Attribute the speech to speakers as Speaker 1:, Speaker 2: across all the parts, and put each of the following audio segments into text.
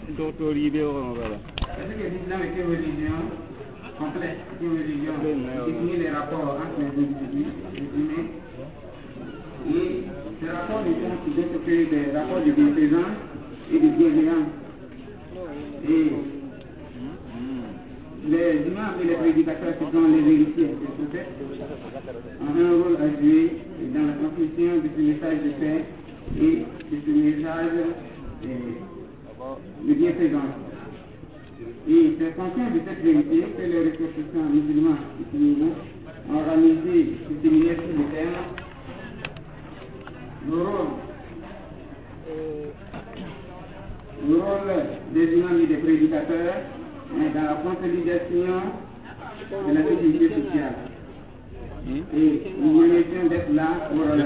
Speaker 1: Docteur Ribeiro, voilà.
Speaker 2: Est-ce que l'islam est une religion complète, une religion qui définit les rapports entre les individus, les humains, et ces rapports ne sont d'autres que des rapports de bienfaisance et de bienveillance. Et les imams et les prédicateurs qui sont les héritiers des prophètes ont un rôle à jouer dans la transmission de ce message de paix et de ce message de bienfaisance. Et c'est conscient de cette vérité que les ressortissants musulmans et musulmans ont organisé ce séminaire sur le thème le rôle des imams et des prédicateurs dans la consolidation de la sécurité sociale. Et nous méritions d'être là pour la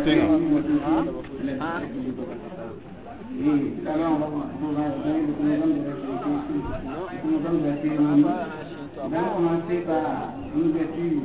Speaker 2: et tout à l'heure, on va donner le programme de la cérémonie. On va commencer par une ouverture,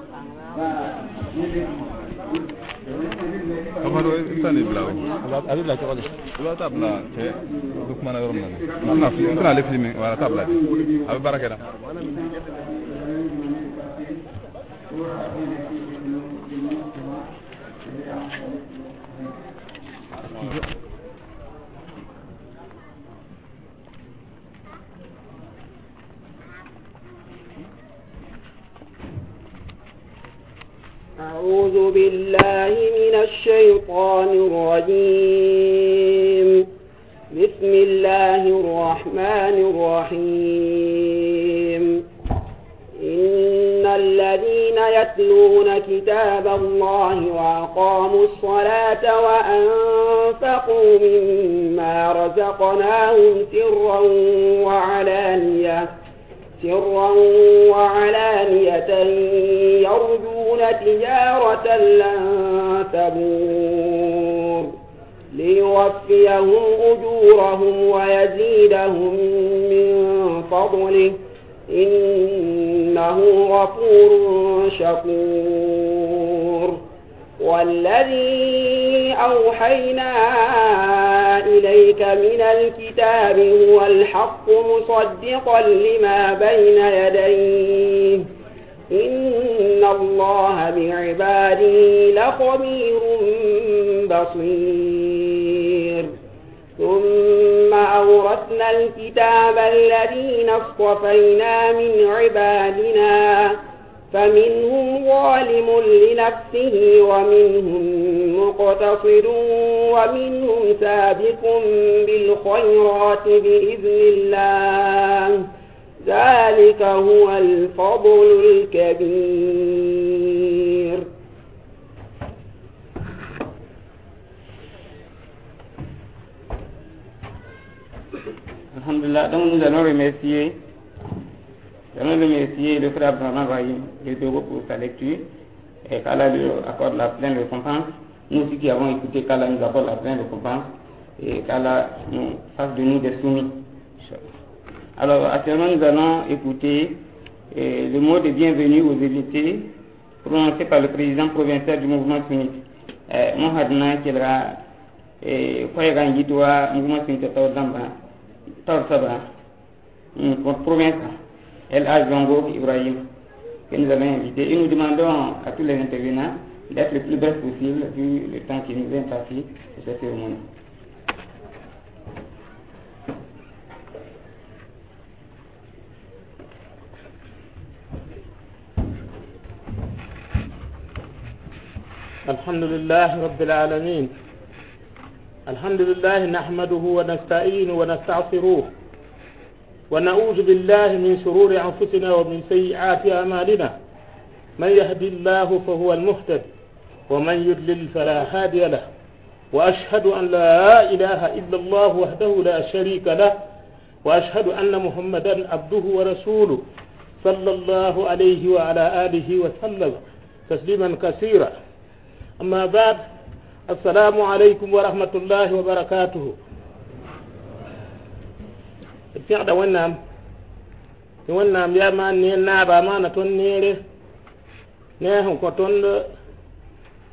Speaker 3: أعوذ بالله من الشيطان الرجيم بسم الله الرحمن الرحيم إن الذين يتلون كتاب الله وأقاموا الصلاة وأنفقوا مما رزقناهم سرا وعلانية يرجون تجارة لن تبور ليوفيهم أجورهم ويزيدهم من فضله إنه غفور شكور والذي أوحينا إليك من الكتاب هو الحق مصدقا لما بين يديه إن الله بعباده لخبير بصير ثم أورثنا الكتاب الذين اصطفينا من عبادنا فمنهم ظالم لنفسه ومنهم مقتصد ومنهم سابق بالخيرات بإذن الله ذلك هو الفضل الكبير.
Speaker 2: Alhamdulillah, donc nous allons remercier le frère Abraham Rahim de Togo pour sa lecture et qu'Allah lui accorde la pleine récompense. Nous aussi qui avons écouté, qu'Allah nous accorde la pleine récompense et qu'Allah nous fasse de nous des soumis. Alors actuellement nous allons écouter le mot de bienvenue aux invités prononcé par le président provincial du mouvement sunnite. Mohadna Kelra Koyaga Ngitwa mouvement sunnite Tarsaba province El Ajongo Ibrahim que nous avons invité et nous demandons à tous les intervenants d'être le plus bref possible vu le temps qui nous est imparti de cette cérémonie.
Speaker 4: الحمد لله رب العالمين الحمد لله نحمده ونستعينه ونستغفره ونعوذ بالله من شرور أنفسنا ومن سيئات أعمالنا من يهدي الله فهو المهتد ومن يضلل فلا هادي له وأشهد أن لا إله إلا الله وحده لا شريك له وأشهد أن محمدا عبده ورسوله صلى الله عليه وعلى آله وسلم تسليما كثيرا. أما بعد السلام عليكم ورحمة الله وبركاته. fi'da wannan ya ma ne na ba ma na ton nere ne hon ko ton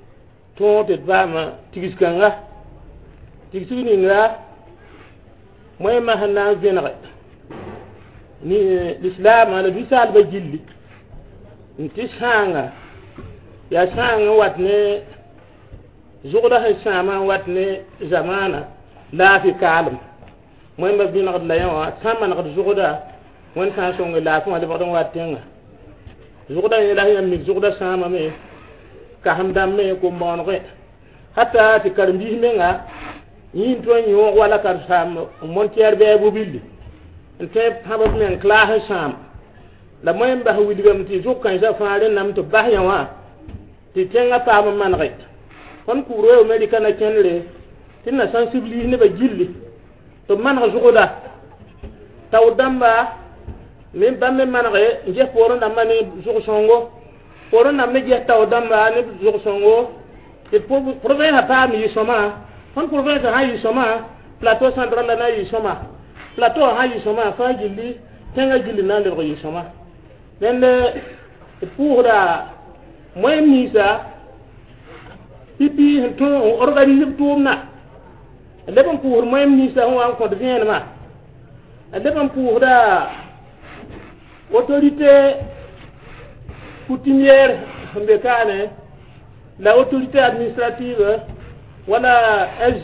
Speaker 4: to te ba ma tigiskanga tigisini nga moy ma hanna venre ni l'islam ala bi sal ba jilli nti sanga ya sanga watne zuqda ha sama watne zamana la fi kalm moy ma bi naqd la yawa sama naqd zuqda won sa songa la fa de bodon watenga zuqda ya la yam ni zuqda sama me ka hamdam me ko monre hatta ti karbi menga yin to nyo wala kar sam montier be bu billi ente habab men classe sam la moyen ba wi digam ti zukan ja faare nam to bahya wa ti tenga pa ma man rek kon ku ro medical na kenle tinna sensibilité ne ba jilli to man ga zugoda taw damba min bamme man re je poro na mani zugo songo poro na me je taw damba ne zugo songo te province ha pa mi soma kon province ha yi soma plateau central na yi soma plateau ha yi soma fa jilli tenga jilli na le yi soma nende pour da moy misa pipi to organiser tout na lebon pour moy misa on encore devient ma lebon pour da autorité coutumière mbekane la autorité administrative voilà SG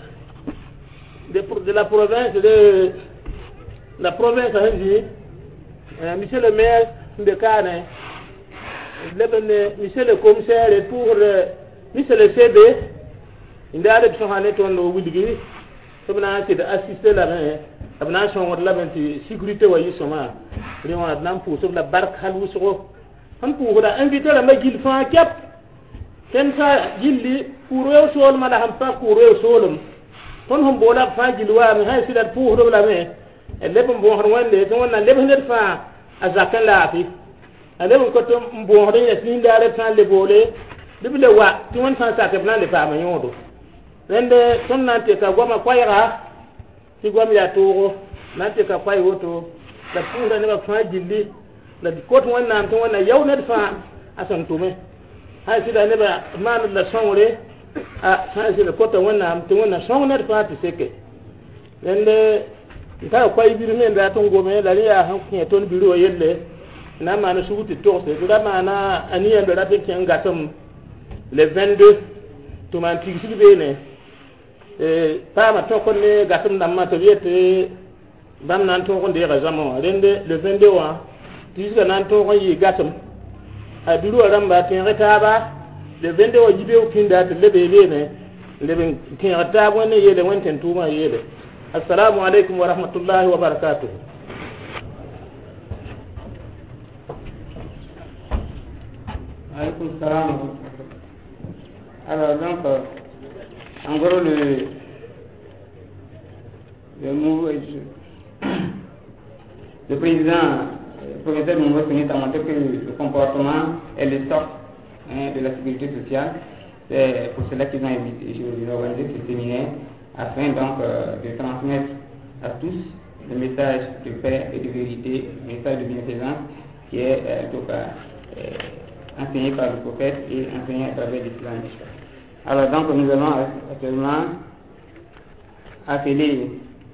Speaker 4: de la province de la province SG monsieur le maire de Kane, monsieur le commissaire et pour monsieur le CD, il a des gens qui ont oublié, comme assister la main, abnation de la sécurité ou yisoma, ils ont un pour sur la barque halusro, on pour inviter la magil fan cap, comme ça, gilli, pour eux sol, madame pas pour eux solum, on hombola fan gilwa, mais c'est la pour la main, et les bons rwandais, on a les bons fan. Azakan la fi ale ko to mbo hore ya sin dare tan le bole bibile wa ti won san sa ke plan le fa ma yodo rende ton nante ka goma kwayra ti gom ya toro nante ka kway woto la punda ne ba fa jilli la ko to won nan to won yaw ne fa asan tume hay sida ne ba man la sonre a sa sida ko to won nan to won son ne fa ti seke rende ta kwai biru men da ton gome la ya han kun ton biru yelle na ma na suguti to se da ma na aniya da ratin ken gatam le 22 to man ti sibe ne pa ma to kon ne gatam da ma to yete bam nan to kon de razamo rende le 22 wa ti ga nan to kon yi gatam a biru ramba tin reta ba le 22 wa jibe o kinda de lebe ne lebe tin reta bo ne yele wonten tuma yele السلام عليكم ورحمة الله وبركاته.
Speaker 2: عليكم السلام. Alors donc, en gros le président, le professeur Moumou Seni a montré que le comportement est le socle de la sécurité sociale. C'est pour cela qu'ils ont organisé ce séminaire, afin donc de transmettre à tous le message de paix et de vérité, le message de bienfaisance qui est enseigné par le prophète et enseigné à travers l'islam. Alors donc nous allons actuellement appeler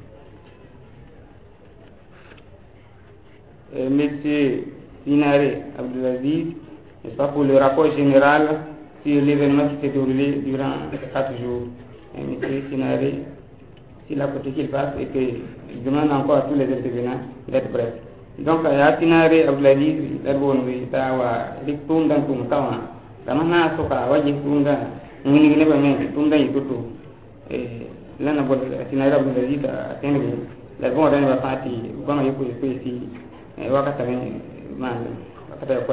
Speaker 2: Monsieur Sinare Abdelaziz, n'est-ce pas, pour le rapport général sur l'événement qui s'est déroulé durant 4 jours. Monsieur Sinare, s'il a côté qu'il passe et que je demande encore à tous les intervenants d'être brefs. Donc, Sinare Abdelaziz, l'herbonne, tawa, riktum dan tum tawa, ramana soka, wajih tunda, ngini neba men, tunda itutu. Lana bod Sinare Abdelaziz atteindre l'herbonne dans la partie, bon, il faut ici, wakata man, wakata quoi.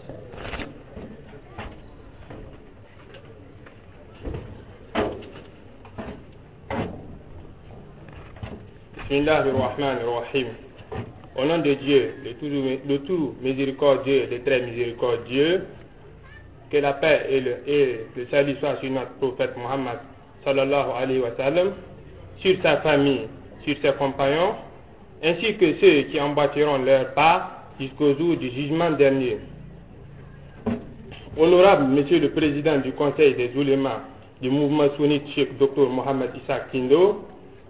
Speaker 1: Bismillahirrahmanirrahim. Au nom de Dieu, le tout miséricordieux, le très miséricordieux, que la paix et le salut soient sur notre prophète Muhammad sallallahu alayhi wa sallam, sur sa famille, sur ses compagnons, ainsi que ceux qui emboîteront leur pas jusqu'au jour du jugement dernier. Honorable Monsieur le Président du Conseil des oulémas du mouvement sunnite Cheikh Dr Mohamed Issa Tindo,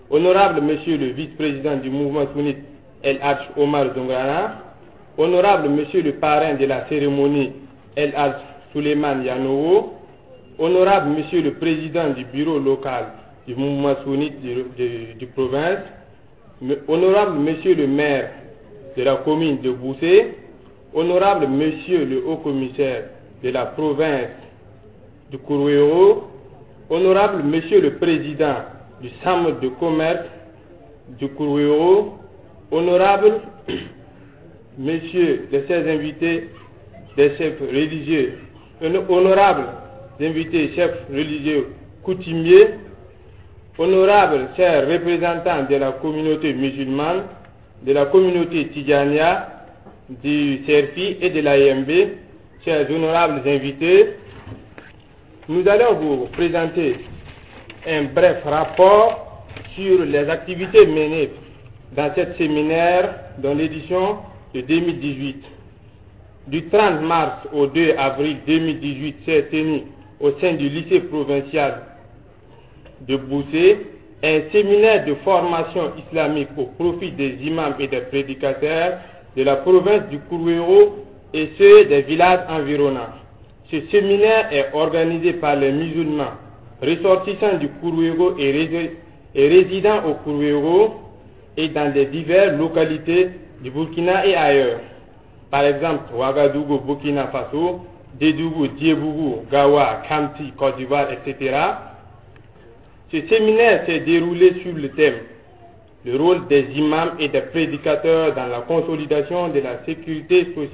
Speaker 1: Honorable Monsieur le vice-président du mouvement sunnite El Hadj Omar Zongrana, Honorable Monsieur le parrain de la cérémonie El Hadj Suleiman Yanowo, Honorable Monsieur le président du bureau local du mouvement sunnite du province, Honorable Monsieur le maire de la commune de Boussé, Honorable Monsieur le haut commissaire de la province du Kourouéro, Honorable Monsieur le président du Chambre de commerce du Kourouéro, Honorable Messieurs les chers invités des chefs religieux, honorables invités chefs religieux coutumiers, honorables chers représentants de la communauté musulmane, de la communauté Tidjania, du CERFI et de l'AMB, chers honorables invités, nous allons vous présenter un bref rapport sur les activités menées dans cette séminaire dans l'édition de 2018. Du 30 mars au 2 avril 2018 s'est tenu au sein du lycée provincial de Boussé un séminaire de formation islamique au profit des imams et des prédicateurs de la province du Kourouéro et ceux des villages environnants. Ce séminaire est organisé par les musulmans ressortissants du Kourouéro et résidant au Kourouéro et dans les diverses localités du Burkina et ailleurs. Par exemple, Ouagadougou, Burkina Faso, Dédougou, Diebougou, Gawa, Kamti, Côte d'Ivoire, etc. Ce séminaire s'est déroulé sur le thème « Le rôle des imams et des prédicateurs dans la consolidation de la sécurité sociale ».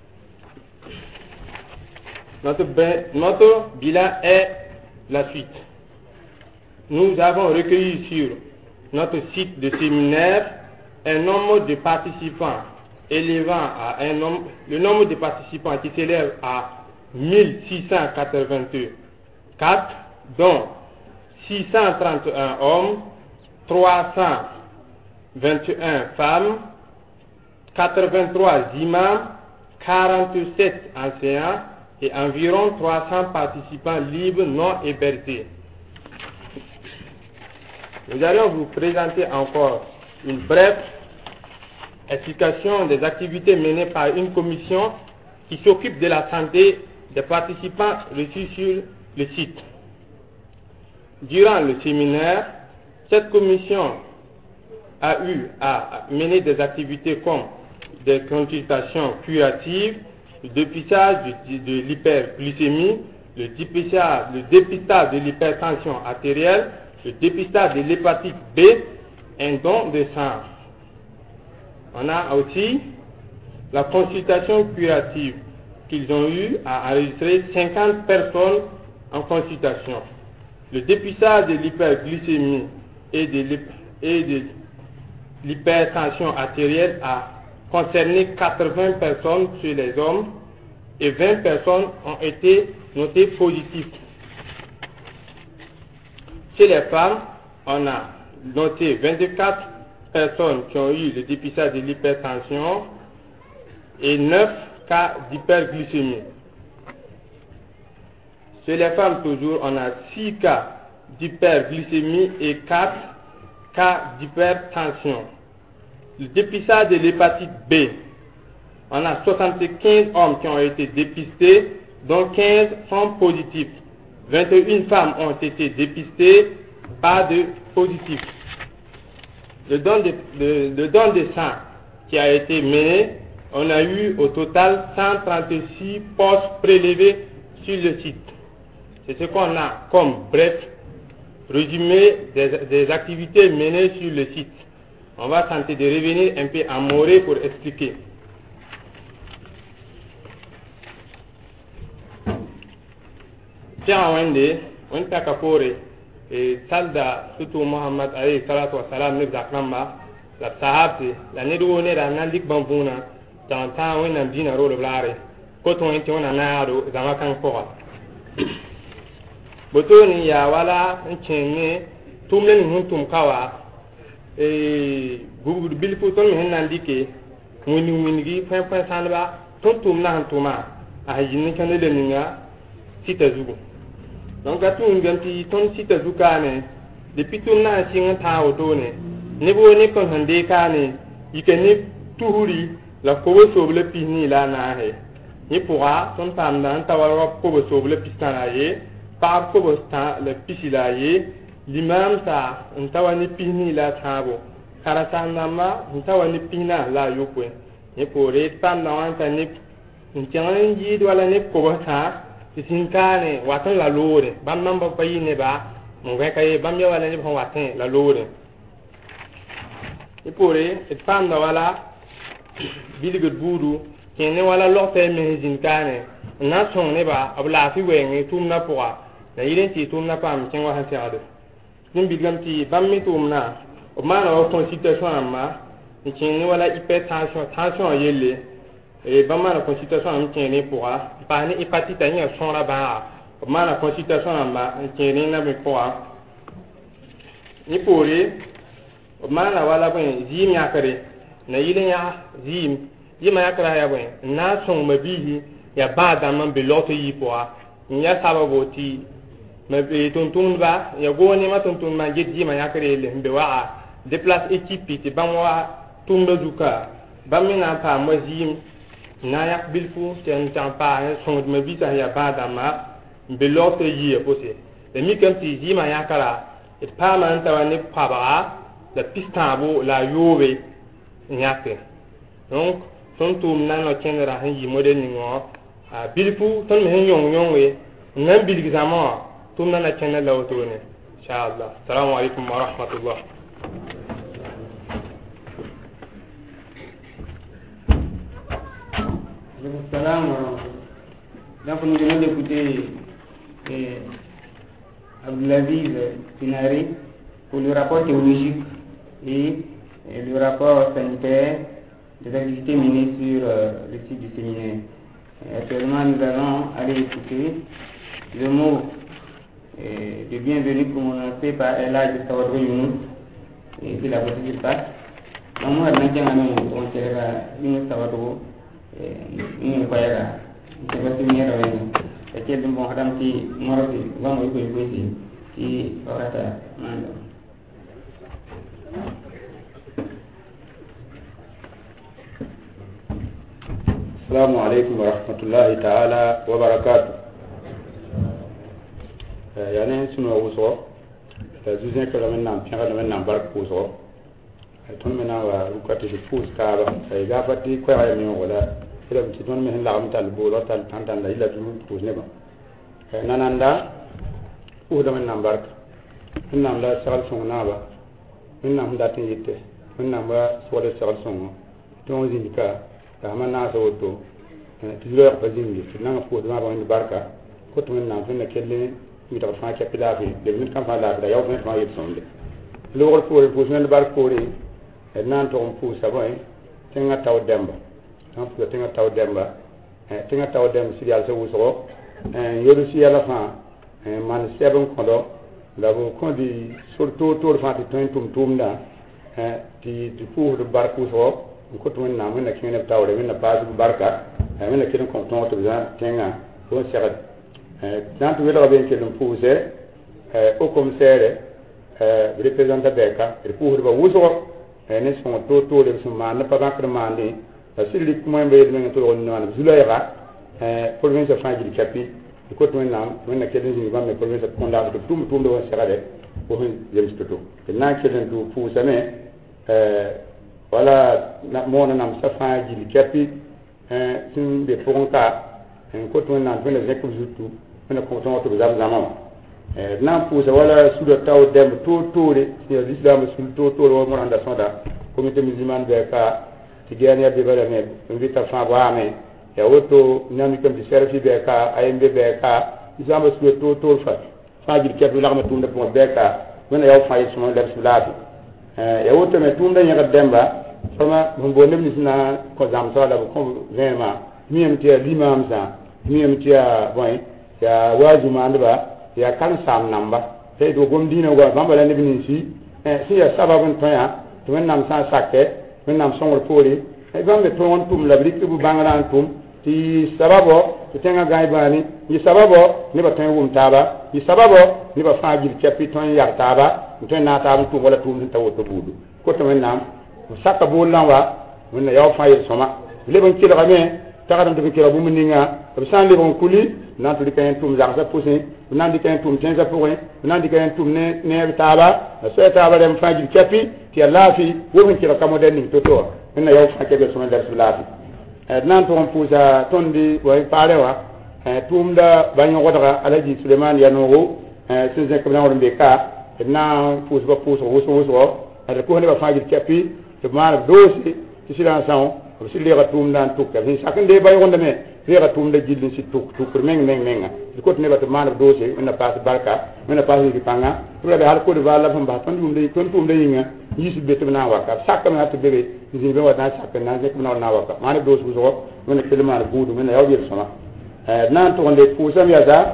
Speaker 1: Notre bilan est la suite. Nous avons recueilli sur notre site de séminaire un nombre de participants élevant à le nombre de participants qui s'élève à 1684, dont 631 hommes, 321 femmes, 83 imams, 47 enseignants et environ 300 participants libres non hébergés. Nous allons vous présenter encore une brève explication des activités menées par une commission qui s'occupe de la santé des participants reçus sur le site. Durant le séminaire, cette commission a eu à mener des activités comme des consultations curatives, le dépistage de l'hyperglycémie, le dépistage de l'hypertension artérielle, le dépistage de l'hépatite B, un don de sang. On a aussi la consultation curative qu'ils ont eu à enregistrer 50 personnes en consultation. Le dépistage de l'hyperglycémie et de l'hypertension artérielle a concerné 80 personnes chez les hommes et 20 personnes ont été notées positives. Chez les femmes, on a noté 24 personnes qui ont eu le dépistage de l'hypertension et 9 cas d'hyperglycémie. Chez les femmes toujours, on a 6 cas d'hyperglycémie et 4 cas d'hypertension. Le dépistage de l'hépatite B, on a 75 hommes qui ont été dépistés, dont 15 sont positifs. 21 femmes ont été dépistées, pas de positifs. Le don de sang qui a été mené, on a eu au total 136 postes prélevés sur le site. C'est ce qu'on a comme bref résumé des activités menées sur le site. On va tenter de revenir un peu en moré pour expliquer. Tiens, on t'a caporé et salda surtout Muhammad alayhi salatu wa salam ne zakramba la sahabi la ne do ne da nandik bambuna dans temps on a dina rôle blare ko to en on na do zama kan ko botoni ya wala nchenne tumlen huntum kawa gugu bil fu ton hen nandike woni gi fen sanba tontum na hantuma a yinni kan le ninga sita zugo donc atu nganti ton sita zukane de pitum na sing ta auto ne ne bo ne ko hande ka ne ikene tuhuri la ko so ble pini la na he ni pourra son tam dan tawara ko so ble pistana ye pa ko sta le pisila ye l'imam sa ntawani pini la tabo karata nama ntawani pina la yokwe ni pore tam na wan ta ni ntian yi wala ni ko ta tinkane watan la lore bam nan ba yi ne ba mun ga kai bam ya wala ni ba watan la lore ni pore tam na wala biligot budu kene wala lokte me jinkane na son ne ba abla fi wenge tum na poa na yire ti tum na pam kin wa ha tiade nim bigam ti bam mi tum na o ma na o consultation amma kene wala hypertension yele e bam ma na consultation am kene poa pa ni hépatite ni son la ba o ma na consultation amma kene na me poa ni pore o ma na wala ben zim ya kare na yile ya zim yima ya kara ya bwen na son mabihi ya ba da man be loto yi poa nya sababu ti mabe tontun ba ya go ni ma tontun ma je yima ya kare le mbe wa déplace équipe ti banwa tumba duka bamina pa mazim na ya bilfu ten tampa son mabi ta ya ba da ma be loto yi e pose le mi kam ti yima ya kara et pa man ta wani pa ba la pistabo la yobe nyake donc ton tum nan no kenera han yi model ni ngo a bilfu ton me yong yong we nan bil gizamo tum nan na kenela lawto ne inshallah assalamu alaikum wa rahmatullah.
Speaker 2: Salam. Donc nous venons d'écouter Abdelaziz Pinari pour le rapport théologique et le rapport sanitaire des activités menées sur le site du séminaire. Actuellement, nous allons aller écouter le mot de bienvenue prononcé par Ella de Sawadro Younous et de la possibilité de passe. Nous allons Younous Sawadro Younous Koyaga. C'est votre séminaire avec nous. Et quel bon Adam qui m'a dit, vamos y poser, qui aura ta main.
Speaker 5: السلام عليكم ورحمة الله تعالى وبركاته. يعني سنو وصو زوجين كلا من نام كلا من نام بارك وصو تون من نام وقت يشوف كابا إذا بدي كوي عيني ولا إذا بتدون من لعم تالبولو تان لا إلا جنون توزنبا ناندا وده من نام بارك من نام لا سال سون نابا من نام داتين يته من نام سوال سال سون تون زينكا kama na so to tilo ko jingi na ko do ma ba ni barka ko to na na kelle mi ta fa ka pilafi de min kam fa la da yaw men ma yit sonde lo ko ko ko men barka ko ri nan to on fu sa boy tenga taw demba tan fu tenga taw demba si yal so wuso yodo si yala fa man sebon ko do da bo ko di surtout to fa ti tum da ti fu do barka so ko to na mun na kene tawre min na pas barka min na kene ko to za tenga ko sera dans tout le bien que nous pousser au commissaire représentant beka et pour ba wuso ne son to le son man pas ba demandé parce que les moyens be men to on na zulaira province fa ji kapi ko to na mun na kene ni ba me province konda to tum do sera de ko jëm to na kene to pousser ne wala na mona nam safa ji kapi sin be ponka ko to na ben le ko jutu ben ko to zama na pousa wala sudo taw dem to re ci l'islam sul to wo mo anda sonda comité musulman be ka ti gani ya be bala me invita fa ba me ya woto nami kam di serfi be ka aymbe be ka islam sul to fa ji kapi la ma tumde mo be ka ben ya fa yi sumo der sulati ya woto me tumde nya demba sama bo nem ni na ko zam so la ko vraiment miyam ti limam sa miyam ti boy ya waju mandba ya kan sam namba te do gom dina go bamba la nebini si ya sababun to ya to men nam sa sakke men nam songol poli e bambe to won tum la brik bu bangalan tum ti sababo to tenga gaibani yi sababo ni ba tan wum taba yi sababo ni ba fajil chapi ton yar taba to na ta tum wala tum ta woto budu ko to men nam saka bolan wa men na yaw fa yel soma le ban kila game ta kadam de kila bu muninga to san le bon kuli nan to dikayen tum za sa pousin nan dikayen tum tenza pouin nan dikayen tum ne taba so taba dem faji kapi ti lafi wo men kila kamo den ni to men na yaw fa kebe soma dar lafi nan to on pousa tondi way parewa tum da banyo godara alaji Suleiman yanogo sin zek na won be ka na pous ba pous wo ada ko ne ba faji kapi to mar dosi ci silan saw ci le ratum dan tukka ni sakande bay wonde me le ratum da jilli ci tuk meng ko ne ba to mar dosi na pass barka na pass di panga to le hal ko de wala fam ba ton dum de ton tum de yinga yisu be to na waka sakka na to bebe ni be wata sakka na zek na waka mar dosi bu so wona kelma budu men yaw bir sama nan to onde pusam ya da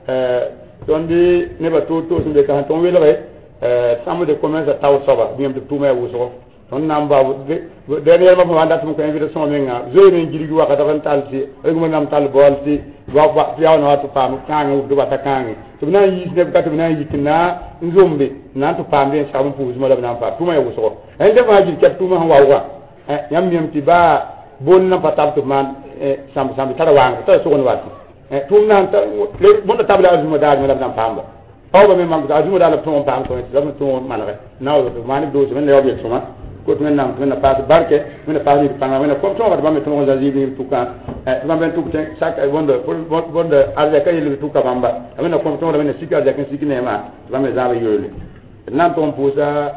Speaker 5: tondi ne ba to sumbe ka ton welere samu de commerce taw soba biem de tume wuso ton namba dernier ma wanda tum ko invitation menga zoyne jirigi waka dafa talti rek nam tal bolti wa yaw na watu pam kanga du bata kanga to na yi ne ka to na yi kina nzombe na to pam de samu pu mo la nam pa tume wuso en de ma jir ket tuma wa wa yam yam ti ba bon na patab to man sam tara wanga to so won wati tum nan ta le bon tabla azuma dal mo la nam pamba aw ba me mang azuma dal to pam ko dam to man rek naw do man do men yob yek suma ko to men nam men pass barke men pass ni panga men ko to ba me to za zibi tuka to ben tukte sak ay bonde arja kay le tuka bamba men ko to men sikka arja kan sikine ma ba me za ba yole nan to pusa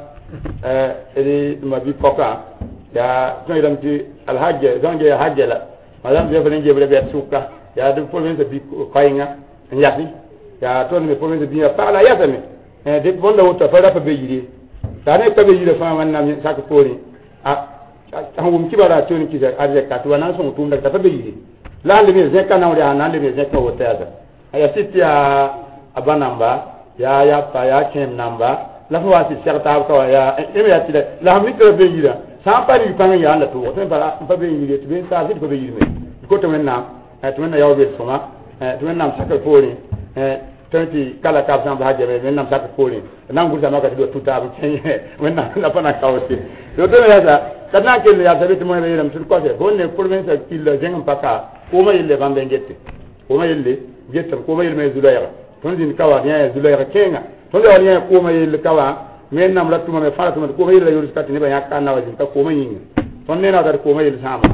Speaker 5: edi ma bi koka ya to iram ti al hajj zonje hajj la madam je felen je be suka ya de province bi kayinga yati ya to ne province bi pa la yata me de bonda wota fa da fa be yiri tane ka be yiri fa man nam sak pori hangum kibara to ni kisa arje ka to nan so mutum da ta fa be yiri la le me zeka na wori anan le me zeka wota ya sitia abanamba ya pa ya kem namba la fa wasi serta ko ya e me ya tile la mi ko be yira sa pa ni pa ya la to to pa be yiri to be sa fit ko be yiri me ko to men na to men na yaw be soma to men nam sakal pori tanti kala ka san ba jere men nam sakal pori nan gurza maka do tuta bu kenye men na la pana kawti to to ya sa kana ke ya sabe to mo be ram sul ko se bonne province killa jengam paka ko ma yelle bambe ngette ko ma yelle gette ko ma yelle me zulayra ton din kawa ya zulayra kenga ton da ya ko ma yelle kawa men nam la tuma me fara tuma ko ma yelle yurus katini ba yakka na wajin ka ko ma yinga ton ne na dar ko ma yelle sama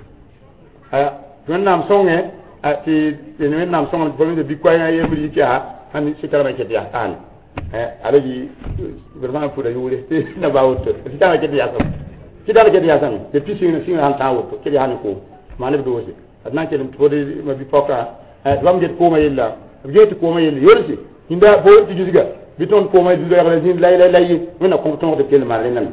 Speaker 5: aya ton nam songe ati ne nam songe province bi ko ya yebri ka hani sikara ke dia tan alaji vraiment pour la yule na bawto sikara ke dia sam sikara ke dia sam de pisine sin han tawo ke dia han ko mane do wosi adna ke dum todi ma bi foka bam jet ko ma yilla jet ko ma yilla yorsi hinda bo ti jusiga biton ko ma du yalla sin lay mena ko ton de kel mare nan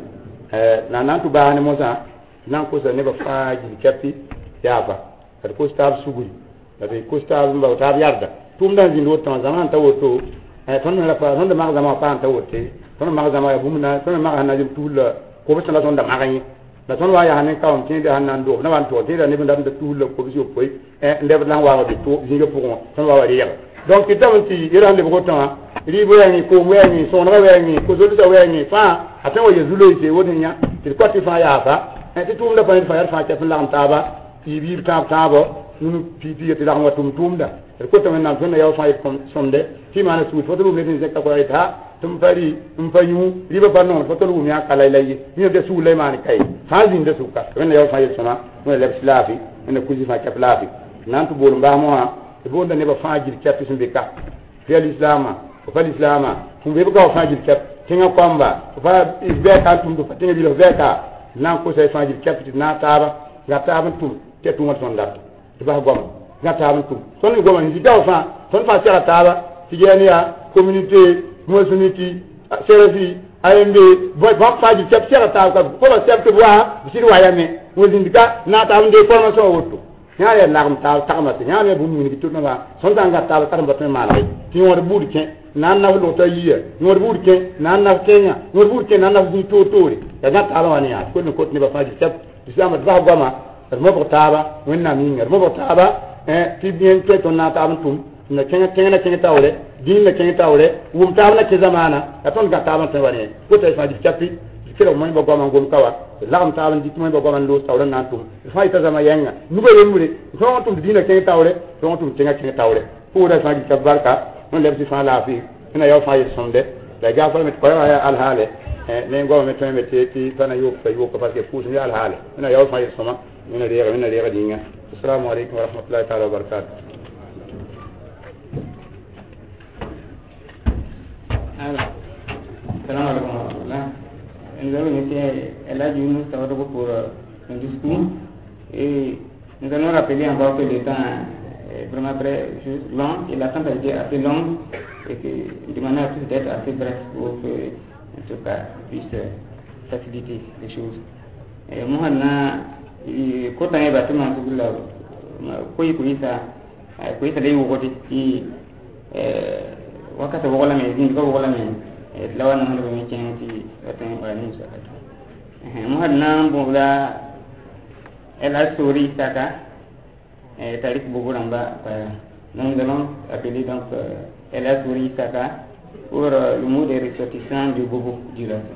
Speaker 5: nan tu baane mo sa nan ko sa ne ba faaji kapi yafa ad ko stab suguri ade ko stab mba tab yarda tum dan jin do tan zaman ta woto ton la fa ton de ma zaman pa ta wote ton ma zaman ya bumna ton ma na jim tul ko be tan ton da ma gani la ton wa ya hanen kawon tin de hanan do na wan to te da ne banda da tul ko bi so poy ndeb lan wa de to jinga pour ton wa wa de yak donc kitam ti ira le ko tan ri bo yani ko mo yani so na wa yani ko zo da wa yani fa atan wa yezulo ite woni nya ti ko ti fa ya fa ti tum da fa ya fa ta fa lam ta ba ti bi ta ba nunu pipi ti dang watum tumda ko to men na zona yaw fa ko sonde ti mana su foto lu ne se ka ko ita tum pari mpanyu riba panon foto lu mi akala lay ni de su leyman kay hazin de suka men yaw fa yesama mo le slafi men ko jifa ka slafi nan to bol mba mo ha e bonda ne ba fajir katti sumbe ka fi al-islam ko fa al-islam tum be ko fajir kat tinga kwamba fa be ka tum do fatinga bi lo be ka nan ko say fajir katti na taba ga taba tum te tum son dat ba gom gata am tum son gom ni daw fa son fa sera taba tijaniya communauté musulmiti serafi AMB ba fa ji chep sera taba ko ba chep to wa sir wa yame wodindika na ta am de formation woto nyaare lagam ta takama nyaare bu mu ni tutna ba son ta ngata ta ba tan mala ti wor budi ke nan na lo ta yiya wor budi ke nan na kenya wor budi ke nan na du to tori ya gata ala wani ya ko ni ba fa ji chep islam ba goma mo ko taba wenna mi ngar mo ko taba ti bien ke to na ta am tum na kenga tawre din na kenga tawre wum taabna ke zamana aton ga taaban tan wari ko tay fa di chapi kira mo ba goma ngom kawa lagam taaban di mo ba goma lo tawre na tum fa ita zama yanga nuba yemure so tum dina kenga tawre so tum kenga tawre pour da fa di tabarka on lebti fa la fi ina yaw fa yesonde da ga fa met ko ya al hale ne goma met met ti fana yo fa yo ko parce que pour ni al hale ina yaw fa yesoma ina rega dinga assalamu alaikum wa rahmatullahi ta'ala wa barakatuh.
Speaker 2: Alors, salam alaikum wa rahmatullah. Nous allons laisser Eladj Younous Sawadogo pour son discours et nous allons rappeler encore que le temps est vraiment très juste long et l'attente a été assez longue et que demandons à tous d'être assez bref pour que, en tout cas, puisse faciliter les choses. Moi, quand on est bâtiment, kuisa dai wogoti ti wakata wogola me din ko wogola me lawana hande be chen ti aten wa ni sakata mo hadna bola ela suri saka tarik boguramba nous allons appeler donc ela suri saka pour le mot de ressortissant du bobo du latin.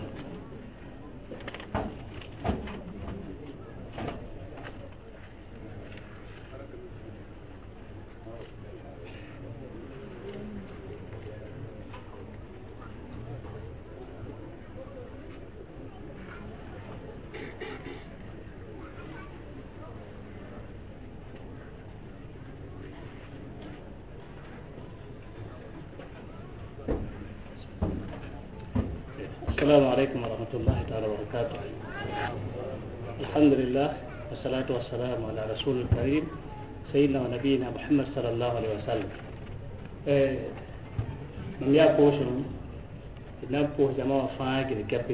Speaker 4: السلام عليكم ورحمة الله تعالى وبركاته. الحمد لله والصلاة والسلام على رسول الكريم سيدنا ونبينا محمد صلى الله عليه وسلم. من يأكوشن نبوه جماعة فاق الكبي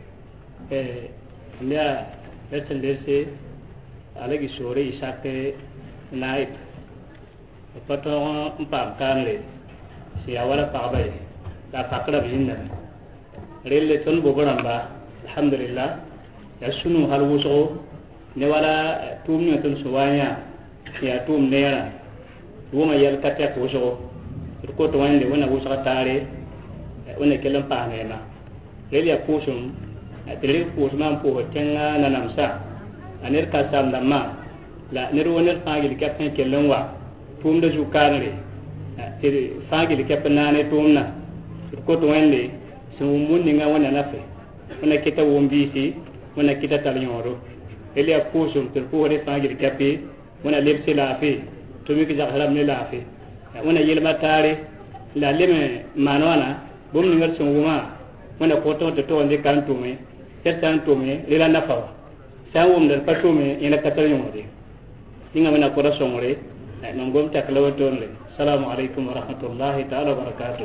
Speaker 4: من يأتن درسي على سوري شاك نايب فتوى مبام كان لي سياولا فاقبي لا فاقلا بجنة rele ton bo baramba alhamdulillah ya sunu hal wuso ne wala tum ne ton suwanya ya tum nera woma yel katta ko wuso ko to wande wona wuso tare wona kelam pa ne na rele ya pusum tere pusman po tenga na namsa aner ka sam damma la ne ro ne fa gil kappen kelam wa tum de jukanre tere fa gil kappen na ne tumna ko to wande so munni nga wana nafe wana kita wombisi wana kita taliyoro ele ya pusum ter ko re fangir kape wana lepse lafi to mi ki jaharam ne lafi wana yelma tare la leme manwana bom ni ngal son wuma wana ko to ande kan to me certain to me le la nafa sa wom der pato me ina kataliyoro de inga mena ko rasongore non gom taklawo tonle assalamu alaikum wa rahmatullahi ta'ala wa barakatuh.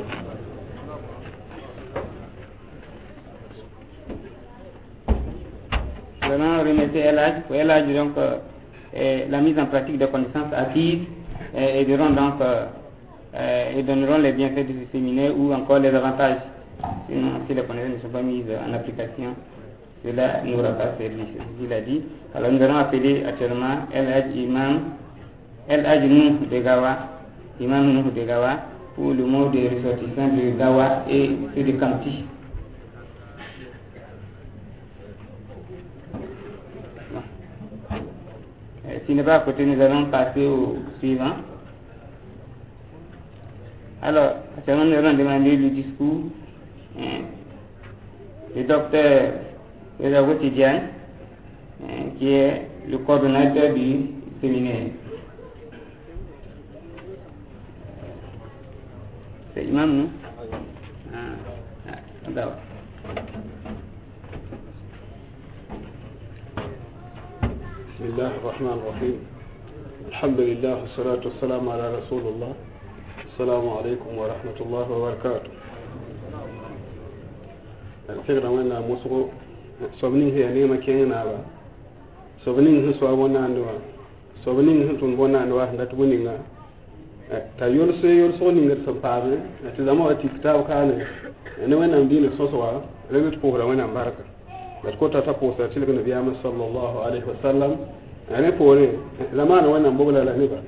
Speaker 2: Nous allons remercier Eladj donc la mise en pratique des connaissances acquises et donneront les bienfaits de ce séminaire ou encore les avantages. Sinon, si les connaissances ne sont pas mises en application, cela n'aura pas servi, il a dit. Alors nous allons appeler actuellement Eladj Nuh de Gawa, Imam Nuh de Gawa, pour le mot de ressortissant de Gawa et de Kamti. S'il n'est pas à côté, nous allons passer au suivant. Alors, actuellement, nous allons demander le discours du docteur Ezawo Tidiane, qui est le coordonnateur du séminaire. C'est Imam, non? D'accord.
Speaker 6: بسم الله الرحمن الرحيم الحمد لله والصلاة والسلام على رسول الله السلام عليكم ورحمة الله وبركاته. الفكرة وانا مصر صبنين هي نيمة كينا با صبنين هسوا وانا اندوا صبنين هنتون وانا اندوا نتبونينا تا يرسو نينغر سمبابي نتزامو اتي كتاب كان انا وانا مدين الصوصوا رجل بوغرا وانا مباركة لكوتا تقوسا تلك النبي صلى الله عليه وسلم يعني فوري زمان وانا مبغلا لنبا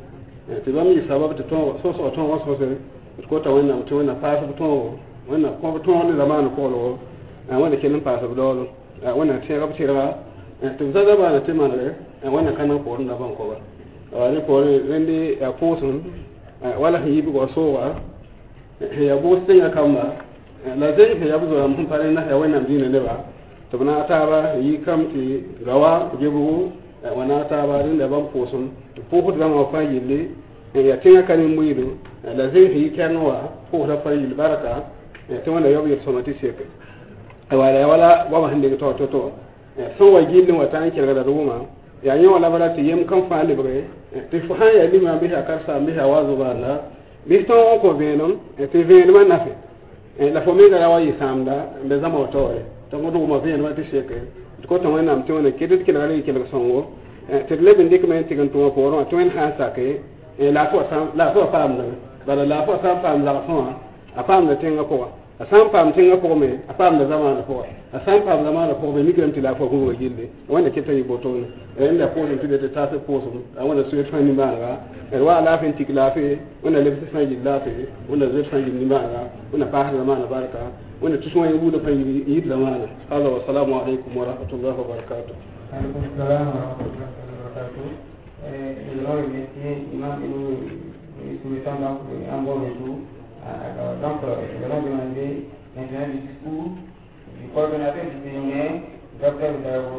Speaker 6: ti bam yi sabab ti ton so so ton so se ko ta wannan to wannan fa so ton wannan ko ton ni zamanu ko lo wannan kenan fa so do wannan ce gaba ce gaba to za ba na tema ne wannan kana ko na ban ko ba wani ko ne ya fosun wala yi bi ko so wa ya bo sai ya kama la zai ya bu zo mun fare na ya wannan dinin ne ba to na ta ba yi kam ti gawa jebu wana ta ba din da ban fosun ko ko da ma fa yille ya tinga kanin muido la zai yi kanwa ko da fa yille baraka to wanda yobi ya sonati seke wala wa hande to so wa gillin wata an kirga da ruma yayin wala bala ti yem kan fa libre ti fa ya lima bi ha karsa bi ha wazu bala bi to ko venom ti venom na fe la fomiga la wa yisamda be zama otore to mo duma venom ti sheke ko to wana amto ne kedet kila le kila songo te lebe ndik men ti kan to ko ro to en ha sa ke la fo fam na bala la fo fam la fo a fam na tinga ko a san pam tinga ko me a pam da zamana ko a san pam zamana ko me migran ti la ko go gilde wanda ke tayi boton da ko tin de ta se poso wanda su yata ni manga wa la fin tiklafe wanda le fi sanji lafe wanda zai sanji ni manga wanda fa zamana baraka wanda tuso yi buda fa yi zamana Allah wa salamu alaikum wa rahmatullahi wa barakatuh
Speaker 2: alaikum salam wa rahmatullahi wa barakatuh lo métier imam et souhaitant donc un bon retour. Donc, nous allons demander maintenant le discours du coordonnateur du séminaire, Dr. Daoud.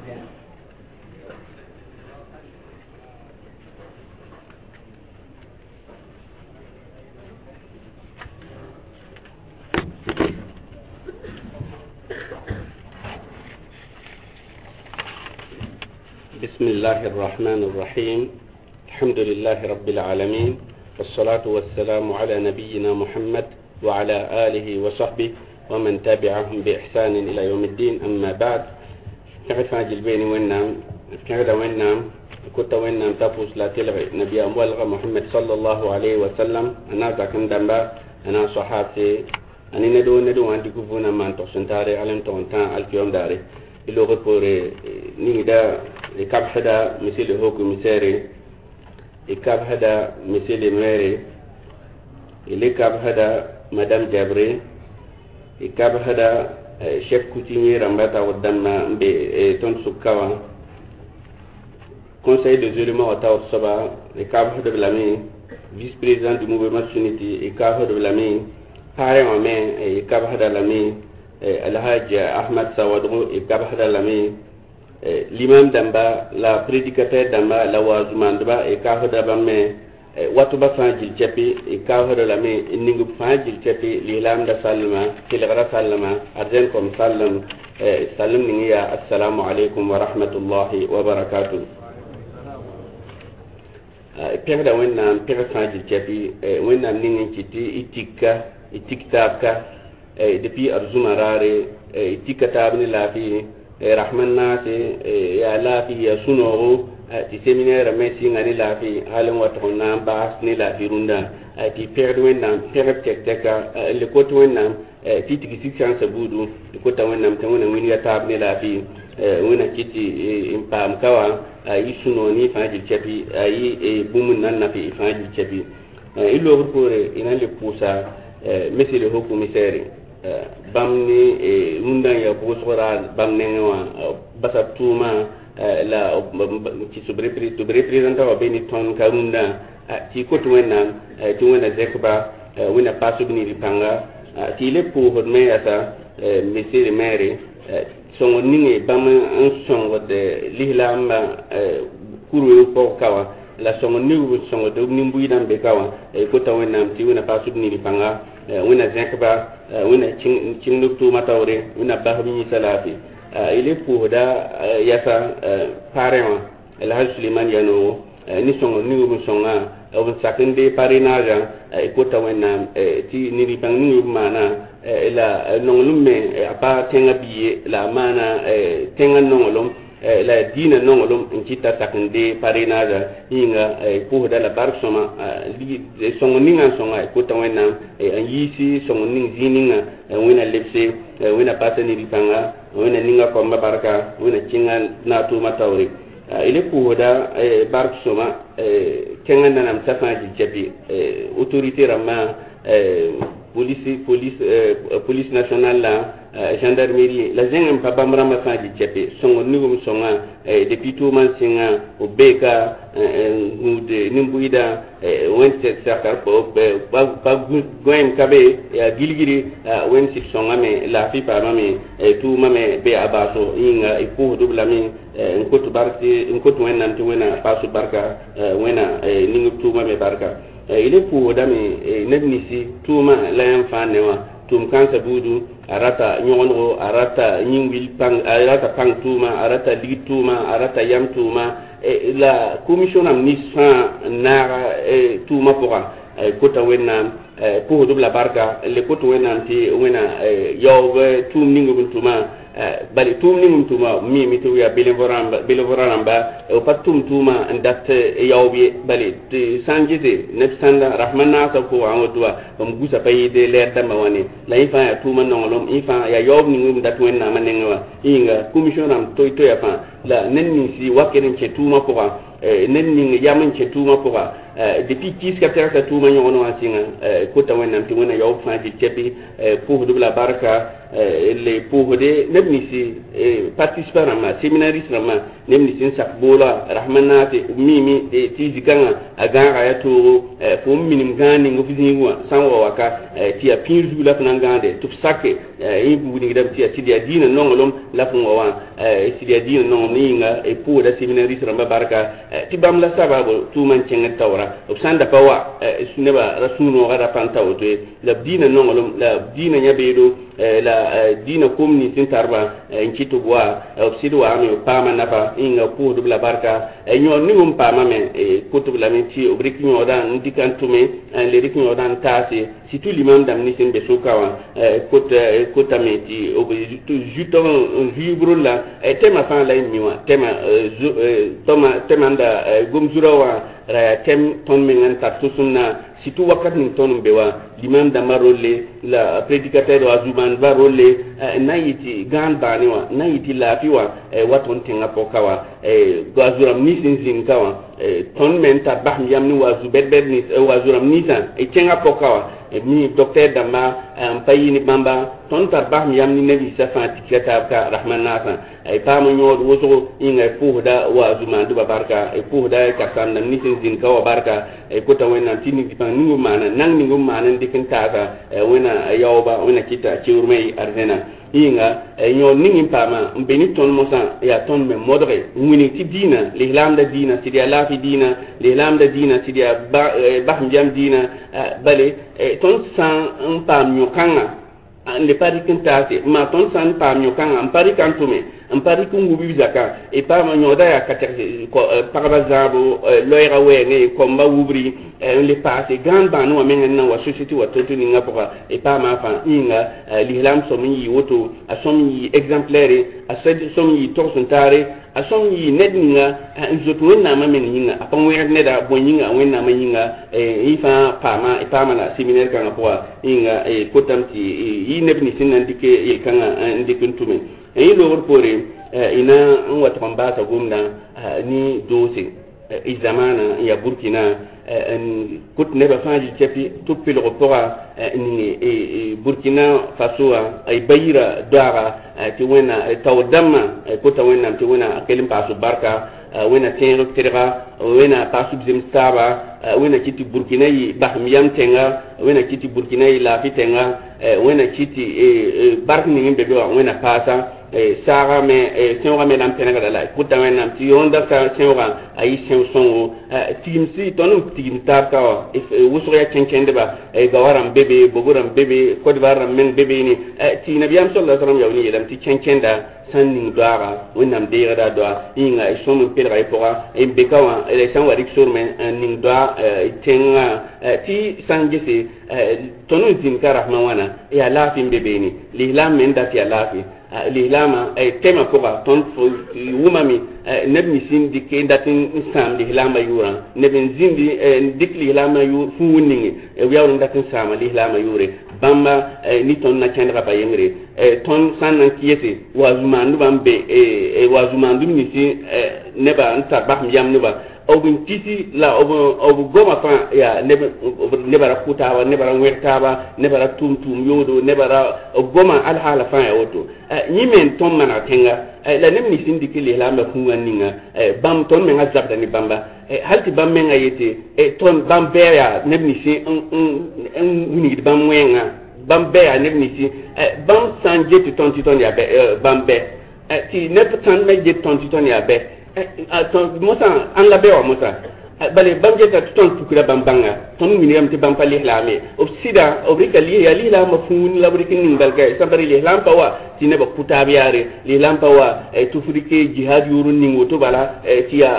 Speaker 7: بسم الله الرحمن الرحيم الحمد لله رب العالمين والصلاة والسلام على نبينا محمد وعلى آله وصحبه ومن تابعهم بإحسان إلى يوم الدين أما بعد كيف أجل بيني وينام كنت وينام تفوز لا تلغي نبي أموالغ محمد صلى الله عليه وسلم أنا ذاكن دمبا أنا صحابتي أنا ندو عندي كفونا من تحسنتاري علم تونتان الكيوم داري إلو غفوري نيدا لكاب حدا مثل هوكو مسيري إكاب هذا مثل ميري إليكاب هذا مدام جابري إكاب هذا شيف كوتيني رمباتا ودنا بتون سكوا conseil des éléments au Tao Saba إكاب هذا بلامي vice-président du mouvement Suniti إكاب هذا بلامي parrain en main إكاب هذا لامي الحاج أحمد سوادرو إكاب هذا لامي l'imam damba la prédicateur damba la wazuman damba e ka hoda bamme watu ba fajil chepi e ka hoda la me ningu fajil chepi lilam da salma tilgra salma arjen kom sallam sallam ningi ya assalamu alaikum wa rahmatullahi wa barakatuh perde wenna perde fajil chepi wenna ningi chiti itikka depuis arzumarare itikata abni lafi rahman nasi ya lafi ya sunogo ti séminaire messi ngani lafi halen wato na bas ni lafi runda ti perde wenna perde teka le koto wenna ti tiki sikan sabudu ko ta wenna tan wenna wini ya tab ni lafi wenna kiti impam kawa yi suno ni faji chapi yi bumun nan na fi faji chapi ilo rupore ina le pusa messi le hukumi sere bamni rundan ya bosora bamne wa basatuma la ci representa wa beni ton karunda ci ko tuwenna zekba wina pasu bini ripanga ti le po hodme ata mesere mere songo ninge bam an songo de lihlamba kuru ko kawa la songo niwu songo de nimbu idam be kawa ko tawenna ti wina pasu bini ripanga wina zekba wina cingnu tuma tawre wina bahmi salafi ile puhda yasa parema el haj suleiman yano ni songo ni ngu songa o sakende parinaja ko tawena ti ni ribang ni mana la nonglume apa tenga biye la mana tenga nongolom la dina nongolom incita sakende parinaja inga puhda la barsoma li songo ninga songa ko tawena yisi songo ning zininga wina lepse wina pasani ribanga wina ninga ko mabaraka wina cinga na tuma tawri ile puhoda bark soma kenga nanam safa ji jabi autorité rama police nationale la gendarmerie la zengam pa bamra ma fa ji jabi songo nigum songa depuis tout man singa o beka ngude nimbuida wente sakar pa goen kabe ya gilgiri wen sit songa me la fi pa mame tout mame be abaso inga ipo dubla mi nkotu barti nkotu wenam to wena pasu barka wena ningu tout mame barka ile pour dame nebnisi tuma la yam fanewa tum kansa budu arata nyongo arata nyingil pang arata pang tuma arata ligituma arata yam tuma la commission am nisfa na tuma pora kota wenam pour double barka le kota wenam ti wena yow tum ningu tuma bali tum ni tuma mi to ya benevoramba o patum tuma ndat yawbi bali sanjide nebsanda rahmanna sa ko awdwa gusa payide leer dama woni la ifa ya tuma nongolom ifa ya yob ni ngum dat wenna manenwa inga commission am toy ya fa la nenni si wakene che tuma ko nenni yaman che tuma ko depuis kis ka terata tuma nyono asinga ko tawenna tumona yob fa di chepi pour double baraka les pour de nebnisi participant à séminariste rama nebnisi sakbola rahmanati mimi tizikanga agara ya to fo minim gani ngofizinwa sanwa waka tia pinzu la ngande to sake ibu ni gidam tia tidia dina nongolom la funwa wa tidia dina nonginga e pour da séminariste rama baraka tibam la sababu tu man cenga tawra obsanda pawa suneba rasuno gara pantawo to la dina nongolom la dina nyabedo la dina komni tin tarba nkito bwa obsido ami pama napa inga pour dubla barka nyo ningum pama me kutu la menti obriki nyo dan ndikantume le riki nyo dan tasi situ limam dam ni sin besukawa kota meti obi juton vibro la tema fa la miwa tema tema nda gumzurawa ra tem ton mengan tatusunna situ wakat ni tonum bewa l'imam damarole la prédicateur wa zuban barole nayiti gan baniwa nayiti lafiwa waton tenga pokawa gazuram nisin zinkawa ton menta bahm yamni wa zubedbed ni wa zuram nisan tenga pokawa ni docteur dama payini bamba ton tar bahm yamni nabi safa tikata ka rahman nasa ay pama nyod woso inga puhda wa zuman du barka ay puhda ka san nisin zinkawa barka ay kota wena tini dipan ningu mana nang ningu mana dikin taga wena yawba wena kita ciurmei arzena inga nyo ningi pama mbeni ton mosa ya ton me modre wini ti dina l'islam da dina ti dia lafi dina l'islam da dina ti dia bahmjam dina bale ton san pam nyokanga le pari kentase ma ton san pam nyokanga pari kantume pari kungu bizaka e pa ma nyoda ya katerje ko parabazabo loira wenge komba wubri le passé grand banu amenga na wa société wa toto ni ngapora e pa ma fa inga l'islam somi woto asomi exemplaire asadi somi torsontare asomi nedinga nzoto wenna ma meninga apon wer neda bonyinga wenna ma yinga ifa pama e pama na séminaire kan apwa inga kotamti yi nebni sinan dike kanga ndikuntume et le report ina wat kombata gumna ni dossier izamana ya Burkina kut ne ba faji chepi tupi le report ni Burkina Faso ay bayira dara ti wena tawdama kota wena ti wena kelim pasu barka wena tenro terra wena pasu bizim staba wena kiti Burkina yi bahmiyam tenga wena kiti Burkina yi la fitenga wena kiti bark ni ngbe do wena pasa saga me senga me lam tenga dala kuta wena ti onda ka senga ay senso timsi tonum timta ka wusura ya chenkende ba gawaram bebe boguram bebe kodbaram men bebe ni ti nabiyam sallallahu alaihi wasallam yawni yelam ti chenkenda sanning doara wonam de da doa inga isomu pelra ipora embekawa ele sanwa riksurme ning doa tenga ti sanjese tonu zin karahma wana ya lafi bebe ni lihlam men dati ya lafi lihlama tema koba ton wumami nebni sin dikke datin sam lihlama yura nebin zindi dik lihlama yu funingi yawrin datin sama lihlama yure bamba ni ton na kendra ba yengre ton san nan kiyese wazumandu bambe wazumandu ni si neba nta ba yam neba obin tisi la obu goma fa ya neba ra kutawa neba ra wertawa neba ra tumtum yodo neba ra goma al hala fa ya woto nyimen ton mana tenga la nemni sindiki le la ma kunwaninga bam ton men azabda ni bamba halti bam men ayete ton bam beya nemni si wini bam wenga bam beya nemni si bam sanje ti ton ya be bam be ti ne tan me je ton ya be ton mosa an la bewa mosa bale bam je ta ton tukura bam banga ton wini am ti bam pali lame obsida obrika li ya li la ma fun la brikin ningalga sabari li lampa wa ti ne ba kutabiare li lampa wa tufrike jihad yurun ningoto bala ti ya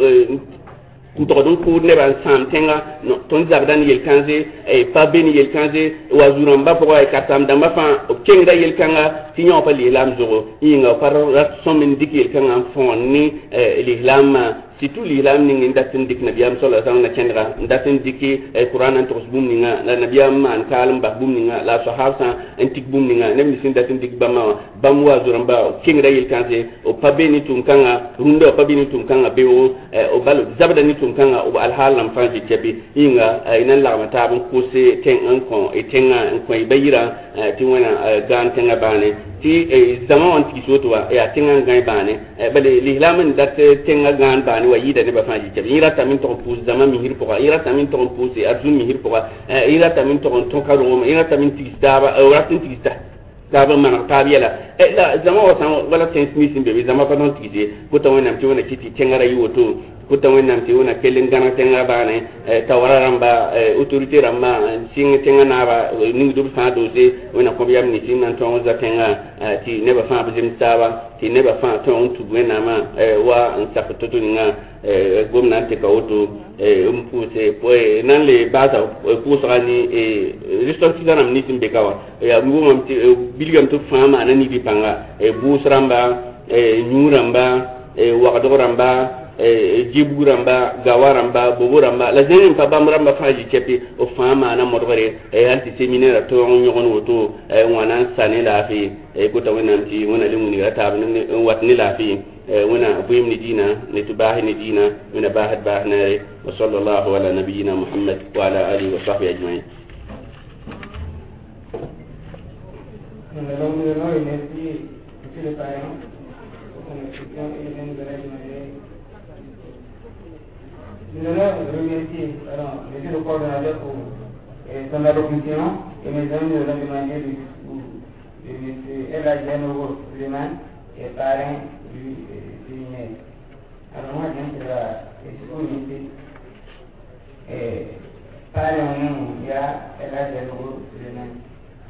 Speaker 7: ntogodon ko ne ban sam tenga no ton zabdan yel kanze pa beni yel kanze wazuramba po ay katam dama fa o kenga yel kanga ti nyon pa li lam zogo inga par rat somin dik yel kanga fon ni li lam situ li lam ni ndatin dik nabiyam sallallahu alaihi wasallam na kendra ndatin diki qur'an an tos bum ni nga la nabiyam man kalam ba bum ni nga la sahaba an tik bum ni nga nem ni sin datin dik bama bam wazuramba kenga yel kanze o pa beni tum kanga rundo pa beni tum kanga bewo o balo zabda ni kanga o alhalam fanji tebi inga inan la mata bun kuse ten an ko etenga an ko bayira ti wana gan tenga bane ti zaman wan ti soto wa ya tenga gan bane bale lihlaman dat tenga gan bane wa yida ne ba fanji tebi ira tamin to pus zaman mi hirpo ira tamin to pus arjun mi hirpo ira tamin to karo ira tamin ti daba ira tin ti daba man tabiela la zaman wa san wala ten smith be zaman pa non ti ko to wana ti wana kiti tenga ra yiwoto kuta wenam ti una kelen gana tenga bane tawara ramba autorité ramba sing tenga na ba ning du fa doze wena ko biyam ni tin nan to za tenga ti neba fa bujim tawa ti neba fa to on tu wena ma wa an sa to nga gomna te ka auto mpuse poe nan le baza pusra ni riston ti danam ni tin be kawa ya ngumam ti bilgam to fa ma nani bi panga busramba nyuramba waqdoramba jiburamba gawaramba boburamba la zenin pa bamramba faji kepi o fama na modore anti seminaire to nyogon woto wana sane la fi ko tawena ti wona limu ni rata watni la fi wona buyim ni dina ne tubahi ni dina wona bahad bahna wa sallallahu ala nabiyyina muhammad wa ala alihi wa sahbihi ajma'in
Speaker 2: Nous allons remercier monsieur le coordonnateur pour son allocution et mes amis nous allons demander le discours de monsieur El Adjanogo Suleiman et parrain du séminaire. Alors moi je vais le discours de monsieur parrain au nom il y a El Adjanogo Suleiman.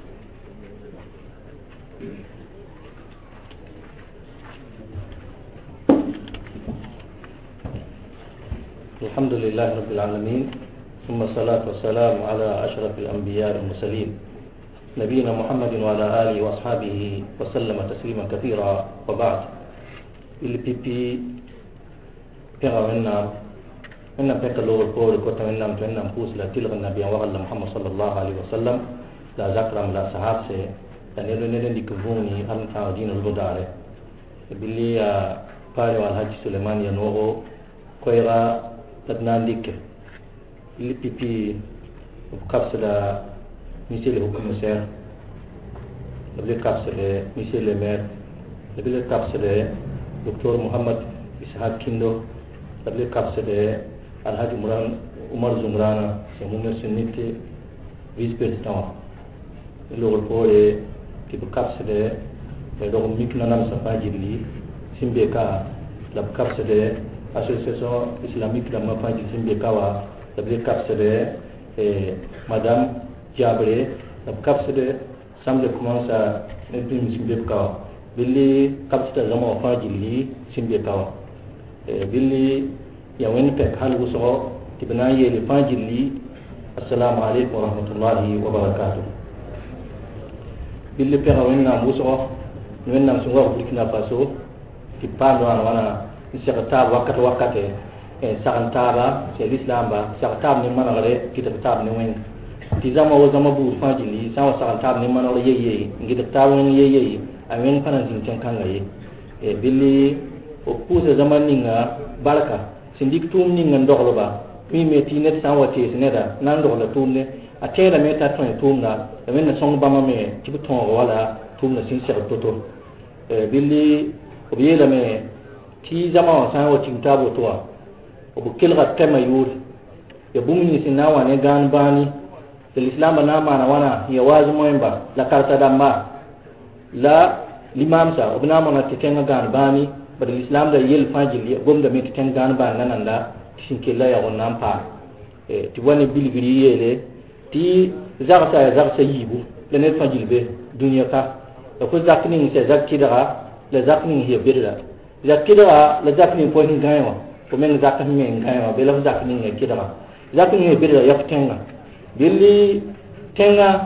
Speaker 8: الحمد لله رب العالمين ثم الصلاة والسلام على أشرف الأنبياء والمرسلين نبينا محمد وعلى آله وأصحابه وسلم تسليما كثيرا وبعد البيبي بيغاونا إن بيكالور بور كوتاونا متونا مبوس لا تلغ النبي وغلا محمد صلى الله عليه وسلم لا ذكرم لا صحابه تنيلو ندن ديكفوني أن تعودين البدارة باللي قال والحج سليمان ينوغو كويرا تدنانdik lipipi kapsala monsieur le commissaire le kapsala monsieur le maire le kapsala docteur Mohamed Ishaq Kindo le kapsala alhaji Umar Zumrana c'est mon nationalité vice-président le report qui kapsala le mikna nam safajili simbeka la kapsala association islamique de Mafaji Zimbekawa, le capsule Madame Diabré, le capsule semble commencer à être une Zimbekawa. Billy capsule Zama Faji Zimbekawa. Billy Yawen Pek Halwuso, Tibanaye le Faji. Assalamu alaikum wa rahmatullahi wa barakatuh. Billy Perawena Muso, Nuena Sunga Burkina Faso, qui parle en سيغتاب وقت سيغتاب سي الإسلام با سيغتاب نمان غري كتاب تاب نوين ti zama wo zama bu fajili sa wa sa ta ne man wala yeye ngi da ta won yeye amen kana zin tan kan gaye e billi o pusa zaman ninga baraka sindik tum ninga ndoglo ba mi me ti net sa wa te ne da nan ndoglo tum ne a tera me ta ton tum na amen na song ba ma me ti ton wala tum na sin ser toto e billi o yela me ti zama wa sa wa tin tabo to o bu kilga tema yur ya bumni sinawa ne gan bani الإسلام نامنا وانا هي واجب مهمة لا كارتا دما لا الإمام سا وبنامنا تتنغ غان باني بل الإسلام دا يل فاجل يقوم دا مي تتنغ غان بان ناندا تشنكي لا يغون نامبا تيواني بيلغري يلي تي زغسا يبو لنال فاجل به دنيا كا لكو زاكنين سي زاك كيدغا لا زاكنين هي بيرلا زاك كيدغا لا زاكنين فوين غايوا ومن زاكنين غايوا بلا زاكنين كيدغا زاكنين هي بيرلا يفتنغا billi tenga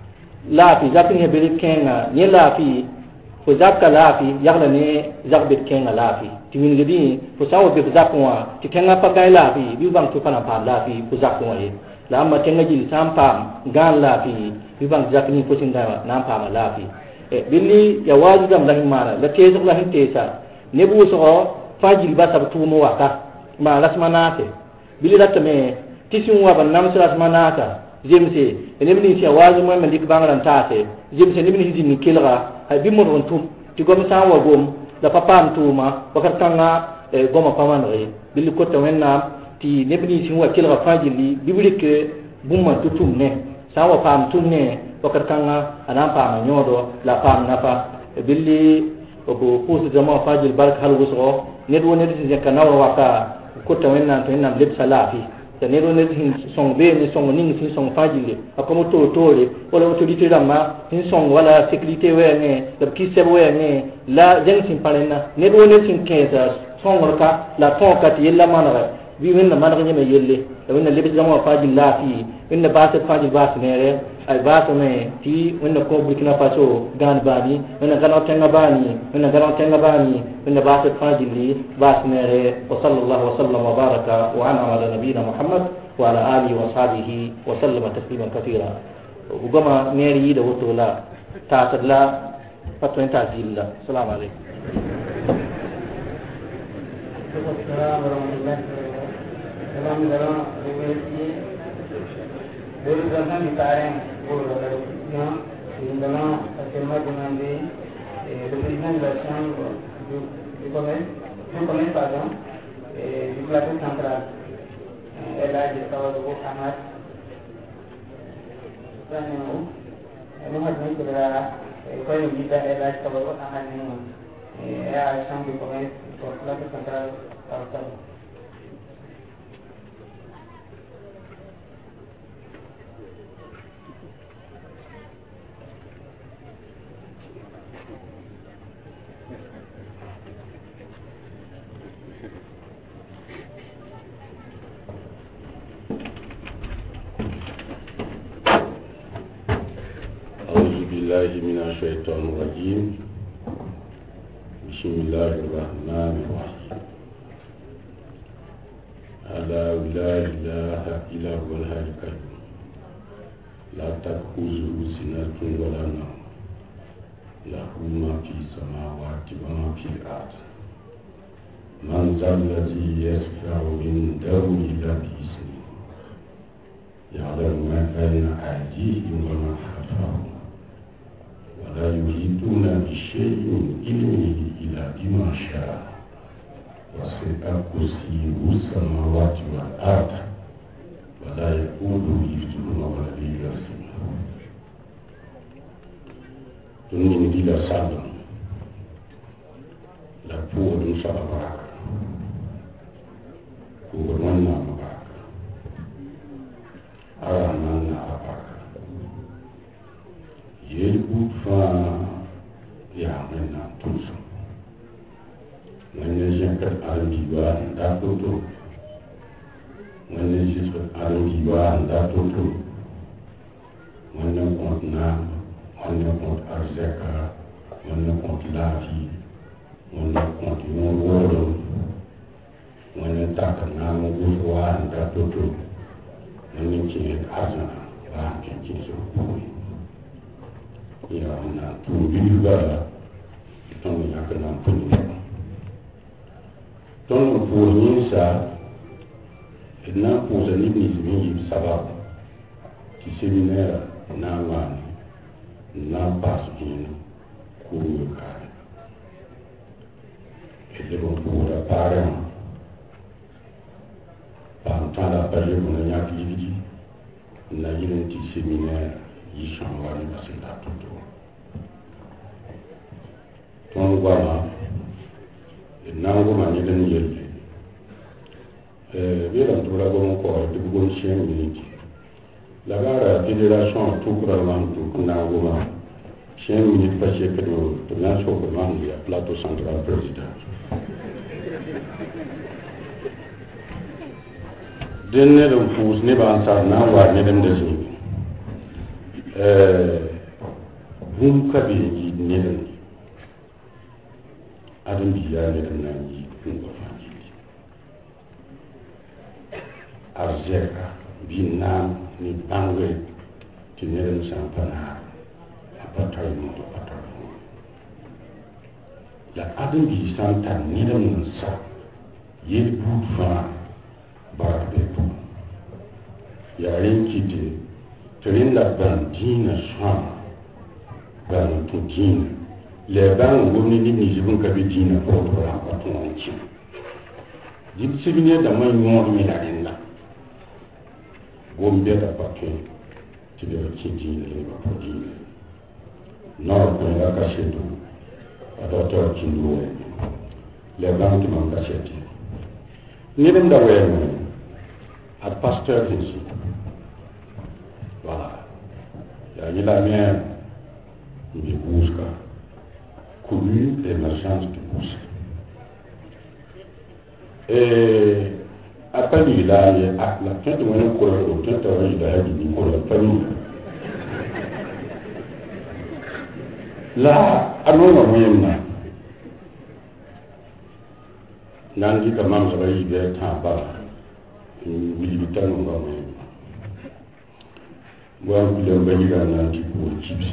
Speaker 8: lafi zakin he billi kenga ni lafi ko zakka lafi yagla ne zakbet kenga lafi timin gidi ko sawo be zakwa ti kenga pa gai lafi bi bang to kana pa lafi ko zakwa ye la amma tenga jil sampa gan lafi bi bang zakni ko sinda na pa ma lafi e billi ya wajidam lahi mara la tezo lahi tesa ne bu so fajil ba sabtu mo waka ma rasmanate billi ratame tisin wa ban nam sras manata jemse enebni sia wazu mo men dik bangran taate jemse enebni hidini kilga hay bi mo ron tum ti gom sa wa gom da papam tuma wakar tanga e goma pamane bil ko to wenna ti nebni sin wa kilga fajili biblike bumma tutum ne sa wa pam tum ne wakar tanga anam pam nyodo la pam nafa billi obo pusu jama fajil bark hal wuso nedwo nedisi zakana waka ko to wenna to enna leb salafi tanero ne hin song be ni song ning sin song fajile akomo to tore wala autorité dama hin song wala sécurité we ne da ki se we ne la jeng sin palena ne do ne sin keza song ka la ton ka ti yella manara bi wen na manara nyeme yelle da wen na lebi jama fajil la fi wen na ba se fajil ba se ne ay ba se ne ti wen na ko Burkina Faso gan bani wen na gana tenga bani wen na gana tenga bani wen na ba se fajil li ba se ne wa sallallahu wa sallam wa baraka wa ana ala nabiyina Muhammad wa ala alihi wa sahbihi wa sallama tasliman kathira ugama neri da wato la ta tadla fatwa ta zilla assalamu alaikum
Speaker 2: du plateau central. Elle a dit ça au Hamas. Elle m'a dit que quand il dit elle a dit ça au Hamas, elle a changé de commerce pour le plateau central par ça.
Speaker 5: من الشيطان الرجيم بسم الله الرحمن الرحيم ألا لا إله إلا هو الحي القيوم لا تأخذه سنة ولا نوم له ما في السماوات وما في الأرض من ذا الذي يشفع عنده إلا بإذنه يعلم ما بين أيديهم وما خلفهم ولا يريدون بشيء من علمه إلا بما شاء وسع كرسيه السماوات والأرض ولا يؤوده حفظهما والعلي العظيم. Tunni di la salle, la pour d'un savoir, pour un homme, un yelbu fa ya mena tuso ngene jekat albiwa da toto ngene jekat albiwa da toto ngene kontna ngene kont arzeka ngene kont lafi ngene kont woro ngene takana ngene wa da toto ngene chinet azana ba ke ki so ko ya na tu bi ga ton ya ka na pu ni ton pu ni sa na pu za ni ni sabab ki séminaire na ma na pas in ku ka e de bon pour parents par temps la période on a activité na yirenti séminaire yi chamwa ni basenda toto ton wala na ngoma ni den yelle bien to la bon ko de bon chien ni la gara fédération tout couramment tout na ngoma chien ni passé que de la so ko man ya plateau central président den ne don fus ne ba sa na wa ne dem da shi hum ka bi yi ne den adam bi ya ne den na yi kun ko fa ji arzeka bi na ni bangwe ti ne den san pana apatai mo to patai la adam bi san ta ne den sa yi bu fa ba de to ya rinki de trinda ban dina sha ban to dina le ban gomni ni jibun ka bi dina ko to ra ka to anci din sibine da mai mo mi la dinna gombe da pakke ti de ki dina le ba to dina no ko la ka shedo adoto kinduwe le ban ki man ka shedi ni dem da we à pasteur ici. Voilà. Il y a la mienne, il busca. Commune d'émergence de Bouska. Et après, il a la fin de mon coureur, au temps où il a dit coureur famille. Là, à mon moment, Nandi Kamam Zavaï de Tamba. Wili bitan ngo mo wa ku le mbani ga na ti ko chipse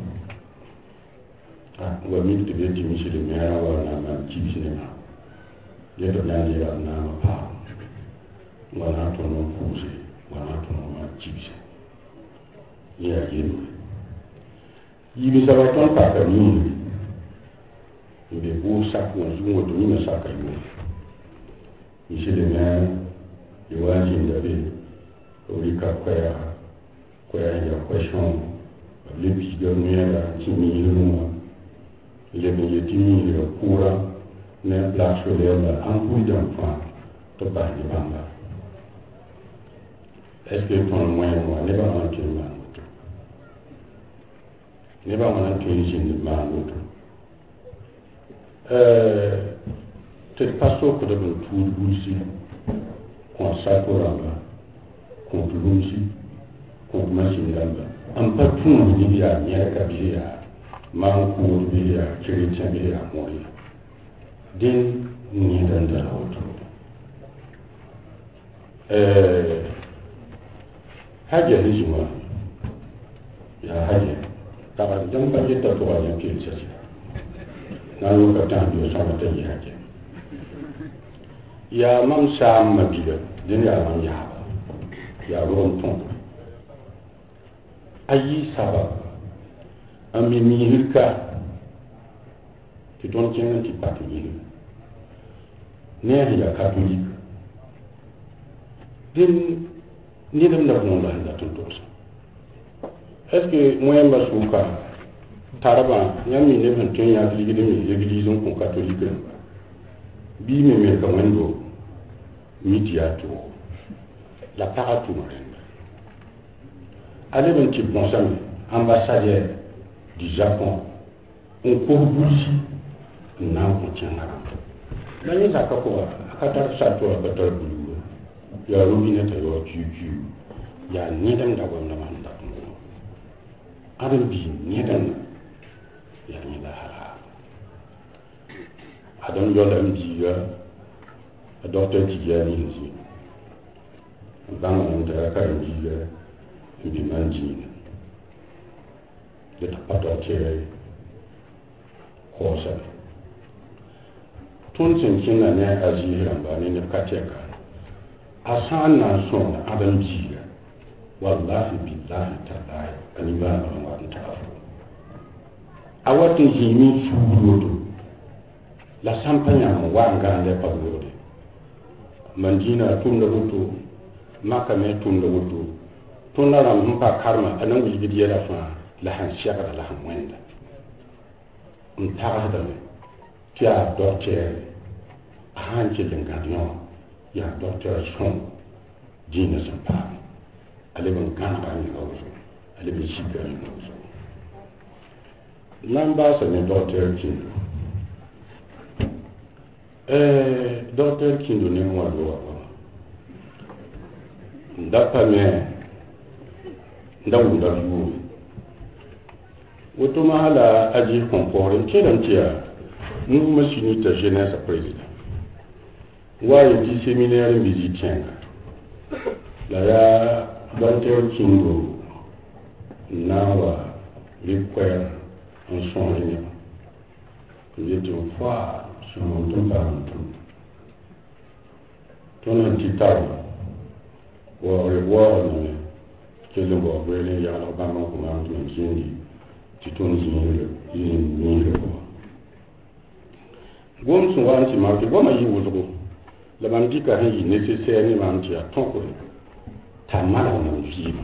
Speaker 5: wa mi te be ti mi se le mera wa na ma chipse ne ma ye to na ni ga na ma pa wa na to no ku se wa na to no ma chipse ya yin yi bi sa wa ton pa ka ni be bu sa ko ni mo to ni na sa ka ni mi se le mera iwaji ndabe orika kwa ya question le bigo niera timi luma le mi timi le pura ne place le la ampu d'enfant to ba ni bamba est-ce que ton moyen moi ne va en tenir ne va en tenir ni ma l'autre te passo que de tout bousi con sakoramba con lunsi con masinamba am patun ni ya nya ka biya man ko biya kirita biya mori din ni dan da hoto haja ni juma ya haja ta ba dan ba ta to ba yan ke sai na yo ka ta biyo sa ta yi haja ya mam sam mabiga din ya mam ya ron ton ayi sabab ami mi hirka ti don ken ti pati ne ya catholique din ni dem na non la ton to est-ce que moyen ba suka taraba nyami ne ban ton ya ligi de mi église on catholique bi me ka wando mitiato la paratu morenda allez ben type bon sang ambassadeur du Japon on pourbouli nan ko tiana la ni zaka ko akatar sato akatar bulu ya rubine ta yo juju ya ni dan da gonna man da adam bi ni dan ya ni la hala adam yo la mji ya docteur Tijani ici dans mon terrain bi manjina de tapato ke kosa tun sin kinna ne aji ramba ne ka ce ka asan na son adam jiya wallahi billahi ta'ala ani ba na wa ta awatin jimi furudo la sampanya wa ngande pagode mandina tunda wuto maka me tunda wuto tunda ram humpa karma anan wi bidiya la fa la han shaka la han wenda ntaga da me kia docteur han ci lengadno ya docteur son dina sampa ale ban kan kan ni awso ale bi shika ni awso namba sa ne docteur Kindo docteur Kindo ne mo do ndapa me ndawu da yu woto mahala aji konfore kenan tiya nous machine ta jeunesse président waye di séminaire musicien la ya docteur Kindo nawa require en son ligne il est une fois sur mon temps par ton antital ou revoir que le bon brûlé ya la ba ma ko ma ton kindi tu ton ni le gom sun wa ci ma ke goma yi wuzo la ban dika han yi nécessaire ni ma ci a ton ko ta mala na fi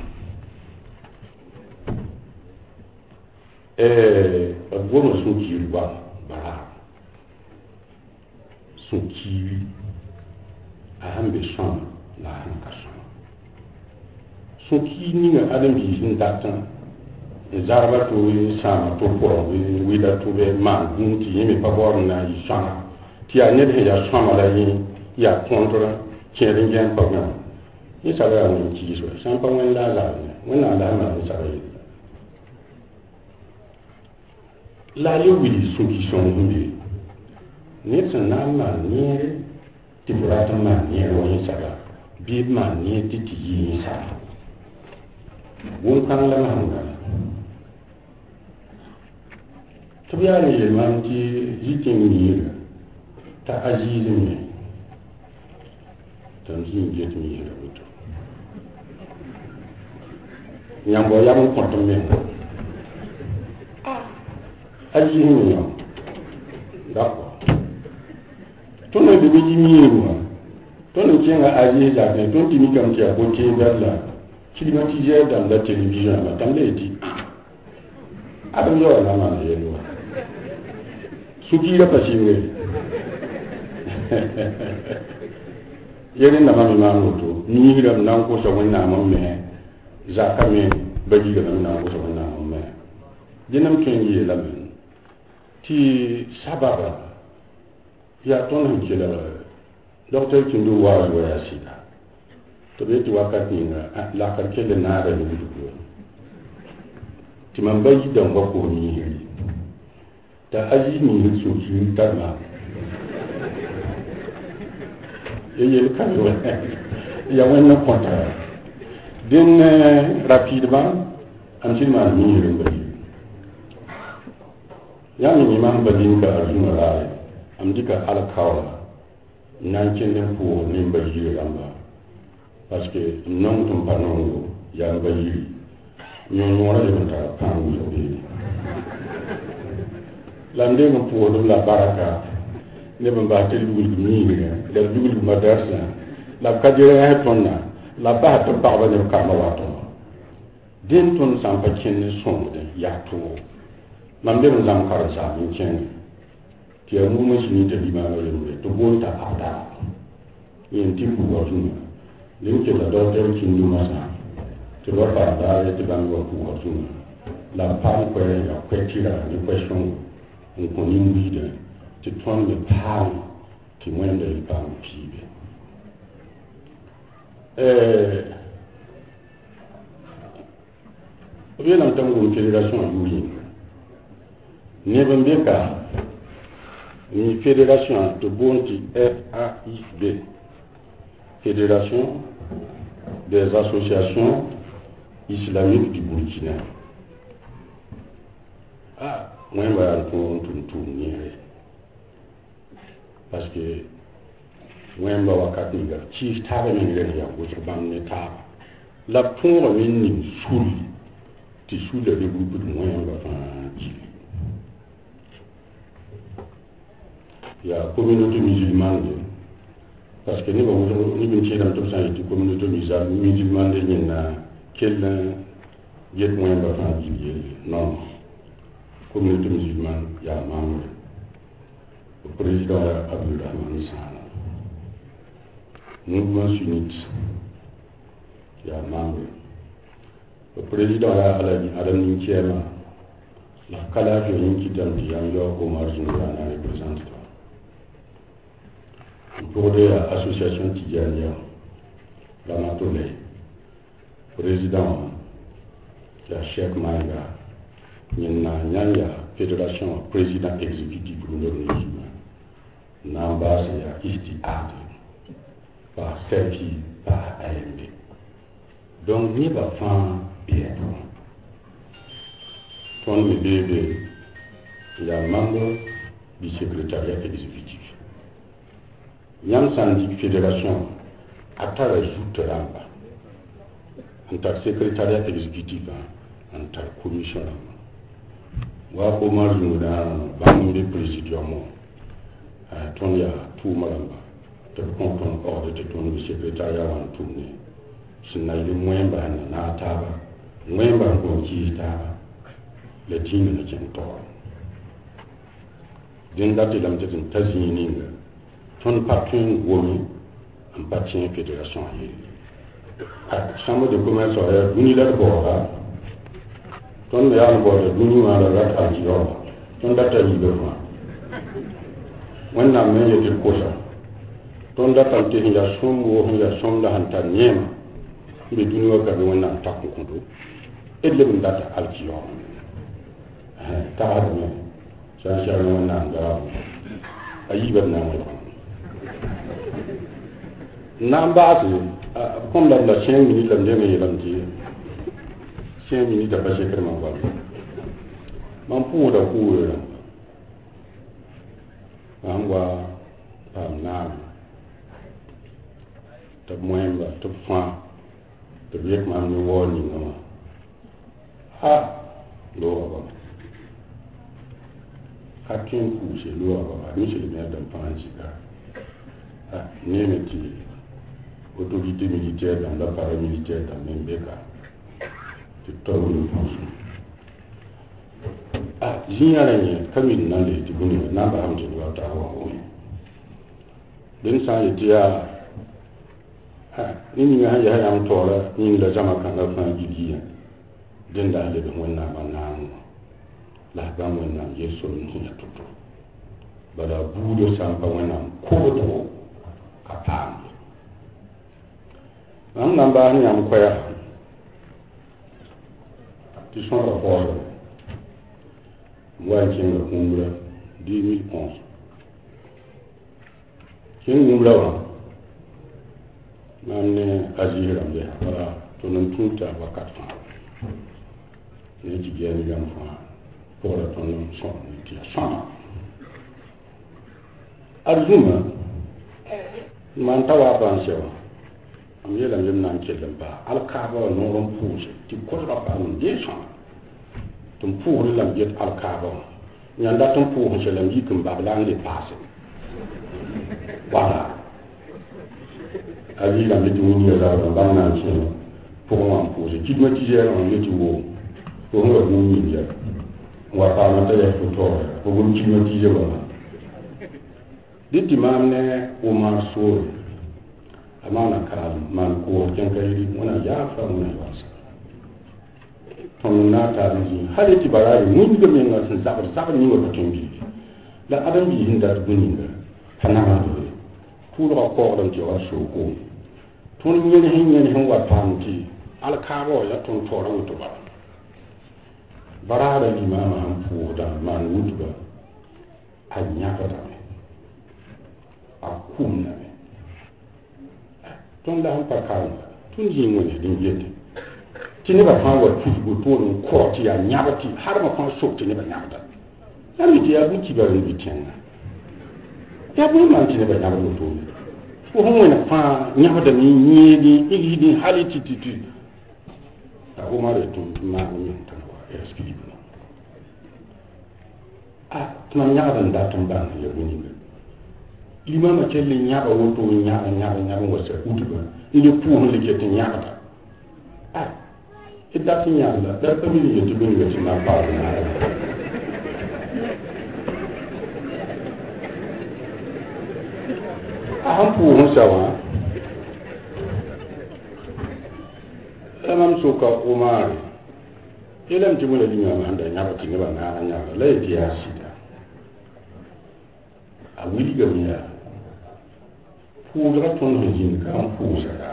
Speaker 5: goma sun ki ba bara sun ki a han be son la han ka son sun ki ni ga adam bi hin datan zarba to sama to ko wida to be ma gunti yemi pabor na yi sana ti a ne de ya sama la yi ya kontra keren gen pagna ni sala ni ki so san pa wen la la wen la ma ni sala yi la yo wi su ki son hundi ne san na ma ni ti burata ma ni ro yi sala bi ma ni ti yi sala won kan la ma ngala tabiya ne man ci jikin ni ta ajizi ne tan jin jet mi da wuto nyambo ya mo konto men ajizi ne yo dako to no de bi mi ruwa to no kenga ajizi da ne to timi kam ci ko ci dalla climatiseur dans la télévision la tambe di adam yo na ma ne yo suki da pasiwe yene na mami ma moto ni hiram nan ko so wonna mamme zakame baji ga nan ko so wonna mamme dinam kenji la men ti sababa ya ton hin la docteur Kindo wa ya sida to be ti wakati na la karke da na da ni ko ti man baji da ko ni hiri ta aji ni su ki tarma yeye kan yo ya wonna konta din rapidement am ci ma ni re bari ya ni ma badin ka arjuna rai am dika ala kawla nan kin den ko ni bari ramba parce que non tum panon ya bari ñoo wala de ta pan yo bi lande mo po do la baraka ne ba tel dugul mi ni da dugul madrasa la kadire ha tonna la ba to ba ba ne ka ma wa to din ton sam pa ken son de ya to man be zam kar sa min ken ti mu mo shi ni te bi ma no le to bo ta ada yin ti bu wa jun din ke la do te kin ni ma sa to ba pa da le te ban wa bu wa jun la pa ko ya ko ti la ni question on ni mu de ti ton le pa ti wende le pa pibe bien en tant que fédération yuri ne bembeka ni fédération de bonti FAIB fédération des associations islamique du Burkina. Ah, moi, je vais tout parce que moi, je vais ci tabe min le ya ko so ban ne ta la pour min ni sul ti sul le groupe de moi on va ci ya communauté musulmane parce que ni ba ni bin ci dam to sa yi communauté musulmane ni na quel yet moi on va ci non communauté musulmane ya membre le président Abdulrahman Sana mouvement sunnite il y a membre le président Alaji Adam Ninkiema la calage qui donne Diango Omar Zouana représente pour l'association Tidjania la Matolé président la Cheikh Maïga Nyanya fédération président exécutif pour le musulman Namba c'est Istiad par Serki par AMD donc ni va faire bien ton bébé il y a membre du secrétariat exécutif Nyam Sandik fédération à travers toute l'amba en tant que secrétariat exécutif en tant que commission wa Omar Zouana bamde président ton ya tout malamba te compte ordre de ton secrétariat en tourné sinna le moyen ba na taba moyen ba ko ci taba le tin na ken to den date lam te tazini ton patron womi en patron fédération yi chambre de commerce ya unila bora ton ya no bora duni ma la rat al jiyo ton data yi do ma wannan men yake kosa ton data te ya sombo ya somda hanta nyema be duni wa ga wannan takku kundo edle bin data al jiyo ta hadme san sha wannan ga ayiba na mo namba comme la 5 minutes la ndeme yelanti 5 minutes da bashe kirma ba man pu da ku angwa na ta moyen ba ta fa ta biek man ni woni no ha lo ba hakin ku se lo ba ni se le da panji ka ne me ti autorité militaire dans l'appareil militaire dans même béka c'est tout le fonction jignaranye kamin nan le tibuni na ba amje wa ta wa o den sa ye dia ni nga ya ya mtola ni la jama kan la fan gidi den da le wonna banan la ba wonna yeso ni ya toto bada budo sampa wonna ko to kapam an namba ni am koya ti son rapport moi qui me kumra 2011 kin kumra wa nanne azira mbe para to non tunta wakat fa ne ji gani gam fa pour to non son ti son arzuma man tawa bansewa am yelam yem nan kelem ba al kaaba no ron puuse ti korra ba non je son tum puuri lam jet al kaaba nyanda tum puuri selam yikum ba lang le passe voilà ali lam ti woni la ba nan ci pour moi puuse ti ma ti jere on yeti wo pour nga mo ni ya wa pa na tele photo ko gon ci ma ti jere ba ditti mamne o ma so amana karam man ko ken kayri mona yafa mona wasa ton na ta ni hade ti barari mun ga men na san sabar ni wa tumbi la adam bi hinda duninga hanama do pour ko don ti wa so ko ton ni hin wa tamti al kabo ya ton toran to ba barara ni mama han fu da man wutba anya ka da akunna ton da han pakal tun ji mun din yete tɩ nebã fãa wa tusgo poor n kɔ tɩ yaa yãb tɩ har ma fãa sok tɩ nebã yãbda la mi tɩ yaa bũ-kiba n bɩ tẽnga yaa bõe maan tɩ nebã yãbd wotone fo fõn wẽna fãa yãbdame yẽege igsd hal tɩ a omar tɩ maag yẽm tɩ wa ɛskilibna tɩ mam yãgd n dat n bãng ya bõe-ninga limama kell n yãba woto n yãb n wa sa udba n le pʋʋs n le get n yãgda d dat n yãgda da pa mi yetɩ bõe-ninga tɩ na n paad naara sãn pʋʋsẽ sa wã la mam soka omar yeelame tɩ bõe la limama sẽn da yãb tɩ nebã naara yãgda la yetɩ yaa sɩda a wilgame yaa pʋʋsga tõnd sẽn zĩnd ka n pʋʋsa yaa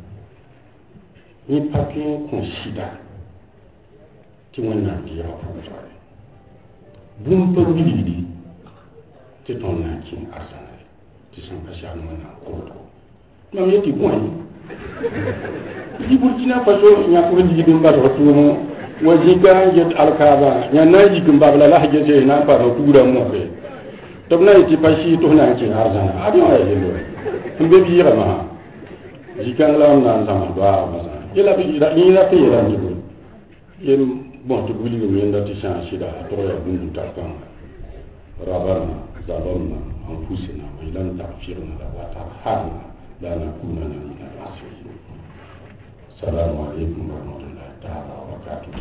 Speaker 5: yẽ pa tõe n kõ sɩda tɩ wẽnnaam dɩɩga pʋʋsga bũmb pa wilgdi tɩ tõnd na n kẽ arzãna tɩ sẽn pa sagn wẽnnaam kõlgo mam yetɩ bõe tɩ burkina faso yãkr ligd n basg tʋʋmõ wa zĩka n get alkaaba yã na n yik n babla la gese na n paasg tugra n moke tɩ b na yetɩ pa sɩɩ tɩ f na n kẽ arzãna ad yõ ya yello n be b yɩɩga masã zĩ-kãng la m na n zãma doaaga masã yẽra tɩ yeelame tɩ bõe yem bõe tɩ wilgm yẽnda tɩ sã n sɩda a tog yaa bũmb tar pãnga rabarna zalamna anfusina wa in lam taghfir lana wa tarhamna lanakunanna min al-khasirin. Assalamu alaikum wa rahmatullahi ta'ala wa barakatuh.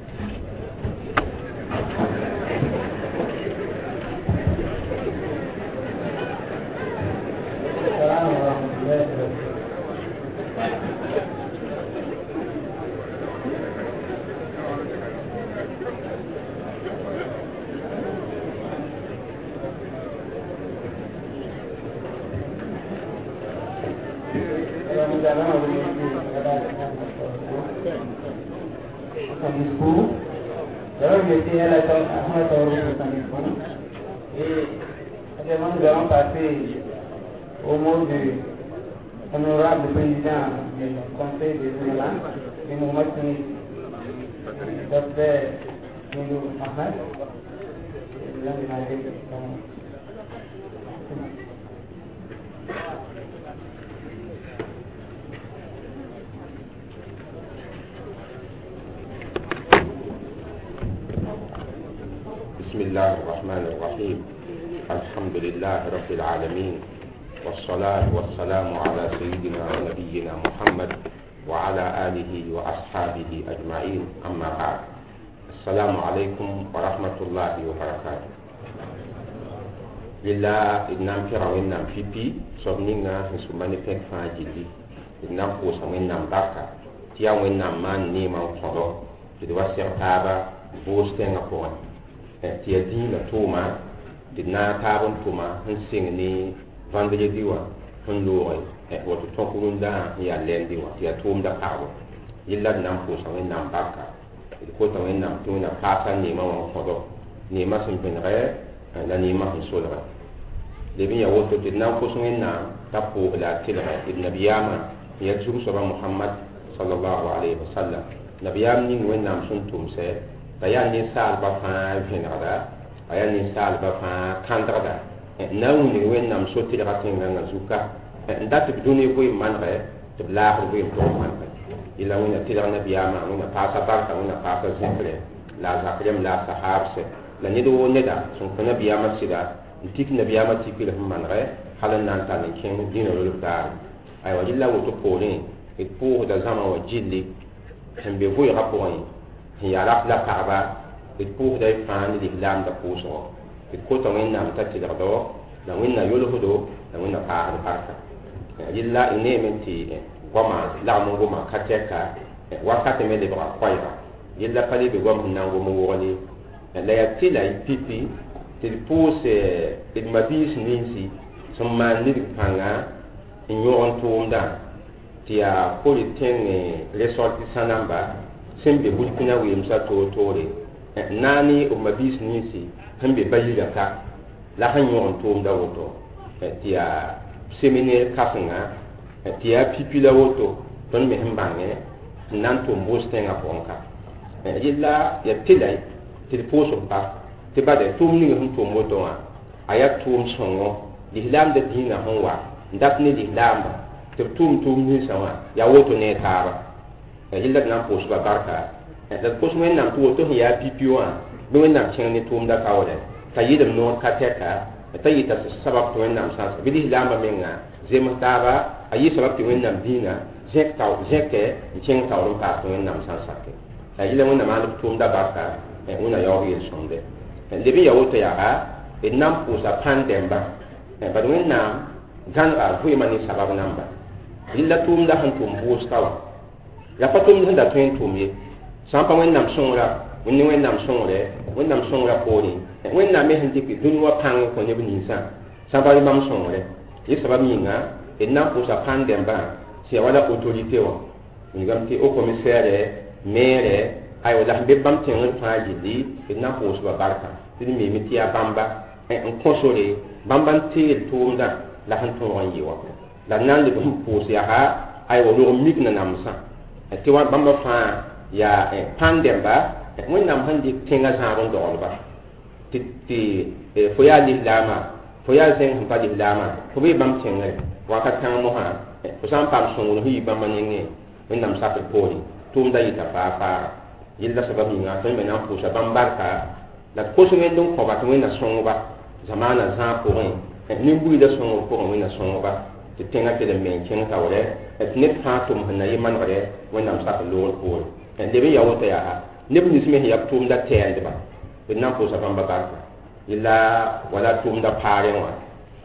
Speaker 2: Nous allons passer au mot du honorable président du Conseil des Oulémas du mouvement sunnite, Dr. Moudou Ahmed.
Speaker 9: بسم الله الرحمن الرحيم. الحمد لله رب العالمين والصلاة والسلام على سيدنا ونبينا محمد وعلى آله وأصحابه أجمعين. أما بعد، السلام عليكم ورحمة الله وبركاته. لله إنام فرعون إنام فيبي صبنينا نسمعني فك فاجدي إنام قوسا إنام بركة تيا إنام مان نيما وصلو تدوسر تابا بوستين أقوان تيا دين لتوما d na taab n tʋma n sɩng ne vendredi wã n loogẽ woto tõk rũndã n yaa lɛndi wã tɩ yaa tʋʋmda pagbo yella d na n pʋʋsa wẽnnaam barka d kota wẽnnaam tɩ wẽnna paasa neemã wã kõdo neemã sẽn bẽnegɛ la neemã sẽn solgɛ leb n yaa woto tɩ d na n kos wẽnnaam t'a pʋʋg la a tɩlgɛ d nabiyaamã n yaa zug-soabã mohamad sallallahu alayhi wa sallam nabiyaam ning wẽnnaam sẽn tʋmsɛ t'a yaa ninsaalbã fãa vẽnegda a yaa ninsaalbã fãa kãndgda na n wing wẽnnaam so-tɩlga tẽngãngã zuka n dat tɩ b dũni vɩɩm manegɛ tɩ b laasd vɩɩm tʋg manegɛ yella wẽnna tɩlg nabiyaamã wẽnna paasa barka wẽnna paasa zẽkre la a zak rem la a sahaabsɛ la ned woo neda sẽn kõ nabiyaamã sɩda n tik nabiyaamã tikr sẽn manegɛ hal n na n tall n kẽng dĩnã rolb daare aywa yella woto poorẽ d pʋʋsda zãma wã gilli sẽn be vʋɩɩgã pʋgẽ sẽn yaa rap la pagba d pʋʋsda y fãa ne lislaamda pʋʋsgɔ d kota wẽnnaam t'a tɩlgdo la wẽnna yolsdo la wẽnna paasd barka yella y neeme tɩ goama lagm n goma ka tɛka wakate me lebga koɛɛga yella pa lebe goam sẽn na n gom wʋgle la yaa tɩ la y pipi tɩ d pʋʋs d mabiis ninsi sẽn maan ned pãnga n yõg n tʋʋmdã tɩ yaa kore tẽng resort sã-namba sẽn be burkina weemsã toor-toore naani b mabiis ninsi sẽn be bayirã ka la sẽn yõg n tʋʋmda woto tɩ yaa seminaire kãsenga tɩ yaa pipi la woto tõnd me sẽn bãngẽ nan to mbostenga bonka yilla ya tilai til poso pa te bade tum ni hum to moto wa aya tum songo l'islam de dina honwa ndat ni l'islam te tum ni sawa ya woto ne taba yilla nan poso ba barka da poso men nan to ya pipiwa do men nan chen ni tum da kawde tayidam no kateka tayita sabab to men nan sa bi l'islam menga zema taba ayi sabab to men nan dina zek taw zeke chen taw pa to men nan sa sakke yilla men nan tum da barka una yaw yel sonde lebi ya woto ya ha nam pusa pandemba ba wen nam gan a fu mani sabab namba illa tum da han tum bustawa ya patum da tuen tum ye sampa wen nam songra wen nam songra poni wen nam me handi ki dunwa pang ko ne bini sa sampa mam songre ye sabab yinga nam pusa pandemba si wala autorité wa ni gamti au commissaire maire ay wala be bam tin fa jidi nam pusa ba barka ni mi mitia bamba en console bamban til tumda la han to wan yiwa la nan le bum pusi ha ay wo no mikna namsa ti wa bamba fa ya pandemba mun nam handi tinga za ron do ba ti fo ya li lama fo ya zen pa li lama fo be bam tinga wa ka tan mo ha fo sam pam so no hi bamba nyenge mun nam sa pe poli tumda yita fa fa yilla sababu nga to me nam pusa bambarka la koso men don ko ba to na songo ba zamana za ko ni bui da songo ko men na songo ba te tenga te de men chen ka wale et net ha to mo na yiman wale wen nam sa lo ko en de be ya wota ya ha ne bu ni sme ya tum da te ande ba be nam ko sa bamba ka illa wala tum da pare wa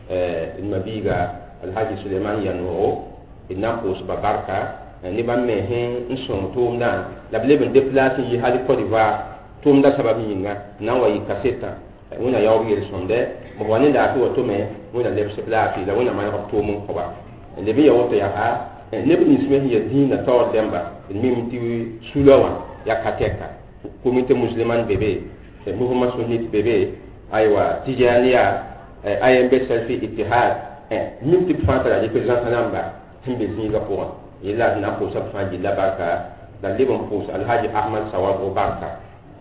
Speaker 9: in mabiga alhaji suleiman yanu nam ko sa barka ni ba me hen nson tum da la bleben déplacer yi hali Côte d'Ivoire tum da sababu yinga na wa yi kaseta wona yaw yel sonde mo wani da to me wona leb se plaati la wona ma ko mo ko ba le bi yaw to ya ha ne bi nisme ya dina to demba mi mti sulawa ya kateka comité musulman bébé mouvement sunnite bébé aywa tijaniya ayb selfi ittihad mti fanta la président namba timbe zinga ko ila na ko sa faji la barka da lebon ko alhaji ahmad sawad o barka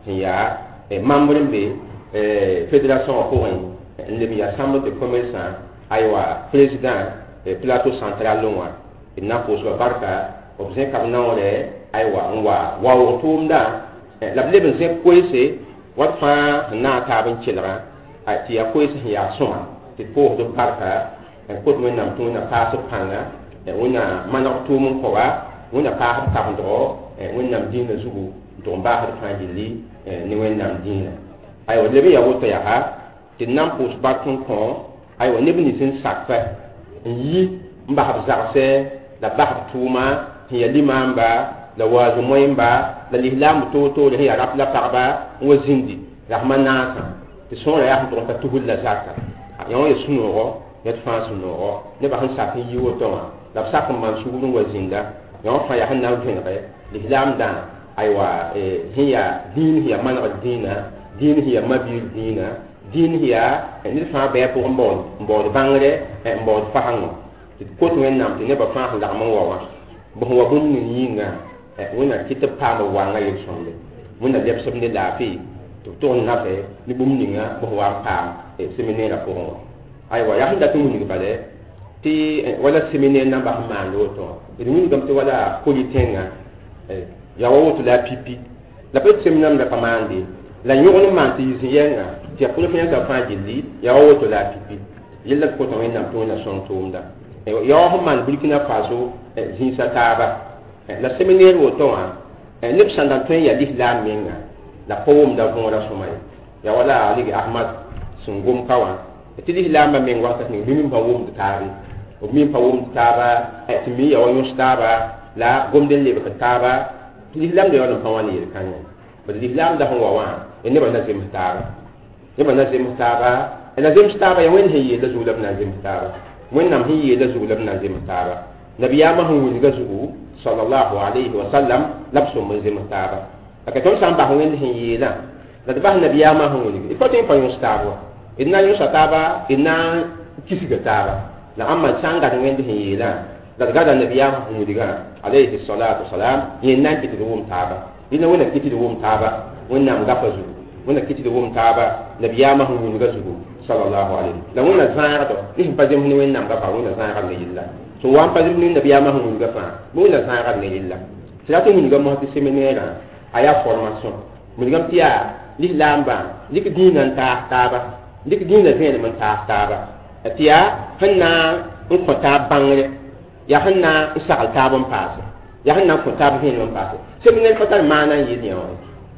Speaker 9: ya membre be fédération ko le bi assemblée de commerçants aywa président plateau central longwa na ko so barka objet kam na wole aywa wa wo tumda la lebon se ko ese wat fa na ta ban chilra ti ya ko ese ya soma ti po do barka ko do na to na pa so panga wona manok tum ko ba wona pa ta ndo wona dina zugu do ba ha fa jili ni wẽnnaam dĩinã aywa leb n ya woto yaa tɩ d na n pʋʋs barkẽ kõ aywa neb nins n sakfɛ n yi n basb zagsɛ la basb tʋʋma sẽn ya limaamba la waazo moẽmba la lislaam toor-toore sẽn ya rap la pagba n wa zĩndi rasma naasã tɩ sõora yaa sẽn tʋg ta tusd la zaka yã wã ya sũ-noogɔ ya d fãa sũ-noogɔ nebã sẽn sak n yi woto wã la b sak n maan sugr n wa zĩnda yã wã fãa yaa sẽn na n vẽnege lislaam dã aywa hiya din hiya man dina din hiya mabir dina din hiya ni fa be pour mbon bangre mbon fahango ko to en ne ba fa la mo wa bo wa bun ni yinga wona kitta pa mo wa nga yel sonde wona deb som ne la fi to na fe ni bum ni nga bo wa pa séminaire pour aywa ya handa to ni bale ti wala séminaire na ba ma lo to ni ngam to wala politenga ya woto la pipi la pet seminam la pamandi la yoni man ti yiyenga ti akulu fiyan ka faji li ya woto la pipi yilla ko to wena to na son tumda ya ho man burkina faso zinsa taba la seminaire woto wa nip sandan to ya l'islam menga la powum da ko ra somay ya wala ali ahmad sungum kawa ti l'islam menga wa ta ni bimi pa wum tari o mi pa wum taba ti mi ya wonyo staba la gomden le ka taba l'islam de wala pawani yel kanya ba l'islam da ho wa ne ba nazim taba ne ba nazim taba nazim taba ya wen hiye da zulab nazim taba wen nam hiye da zulab nazim taba nabiyama hu wuni ga zugu sallallahu alaihi wa sallam labsu nazim taba aka ton samba hu wen hiye la da ba nabiyama hu wuni ko tin pa yus taba inna yus taba inna kisiga taba la amma sanga wen hiye la da gada nabiyam hudiga alayhi salatu wassalam yin nan kiti wum taba ina wona kiti wum taba wonna ngafa zu wona kiti wum taba nabiyam hudiga zu sallallahu alaihi la wona zaara to ni pajam ni wonna ngafa wona zaara ne yilla so wan pajam ni nabiyam hudiga fa wona zaara ne yilla silatu hudiga mo ti seminaire aya formation hudiga tia lilamba lik dinan ta taba lik dinan fe man ta taba tia hanna in ko ta bangre ya hanna isal tabon paase ya hanna ko tab hin man paase seminaire ko tan mana yidi on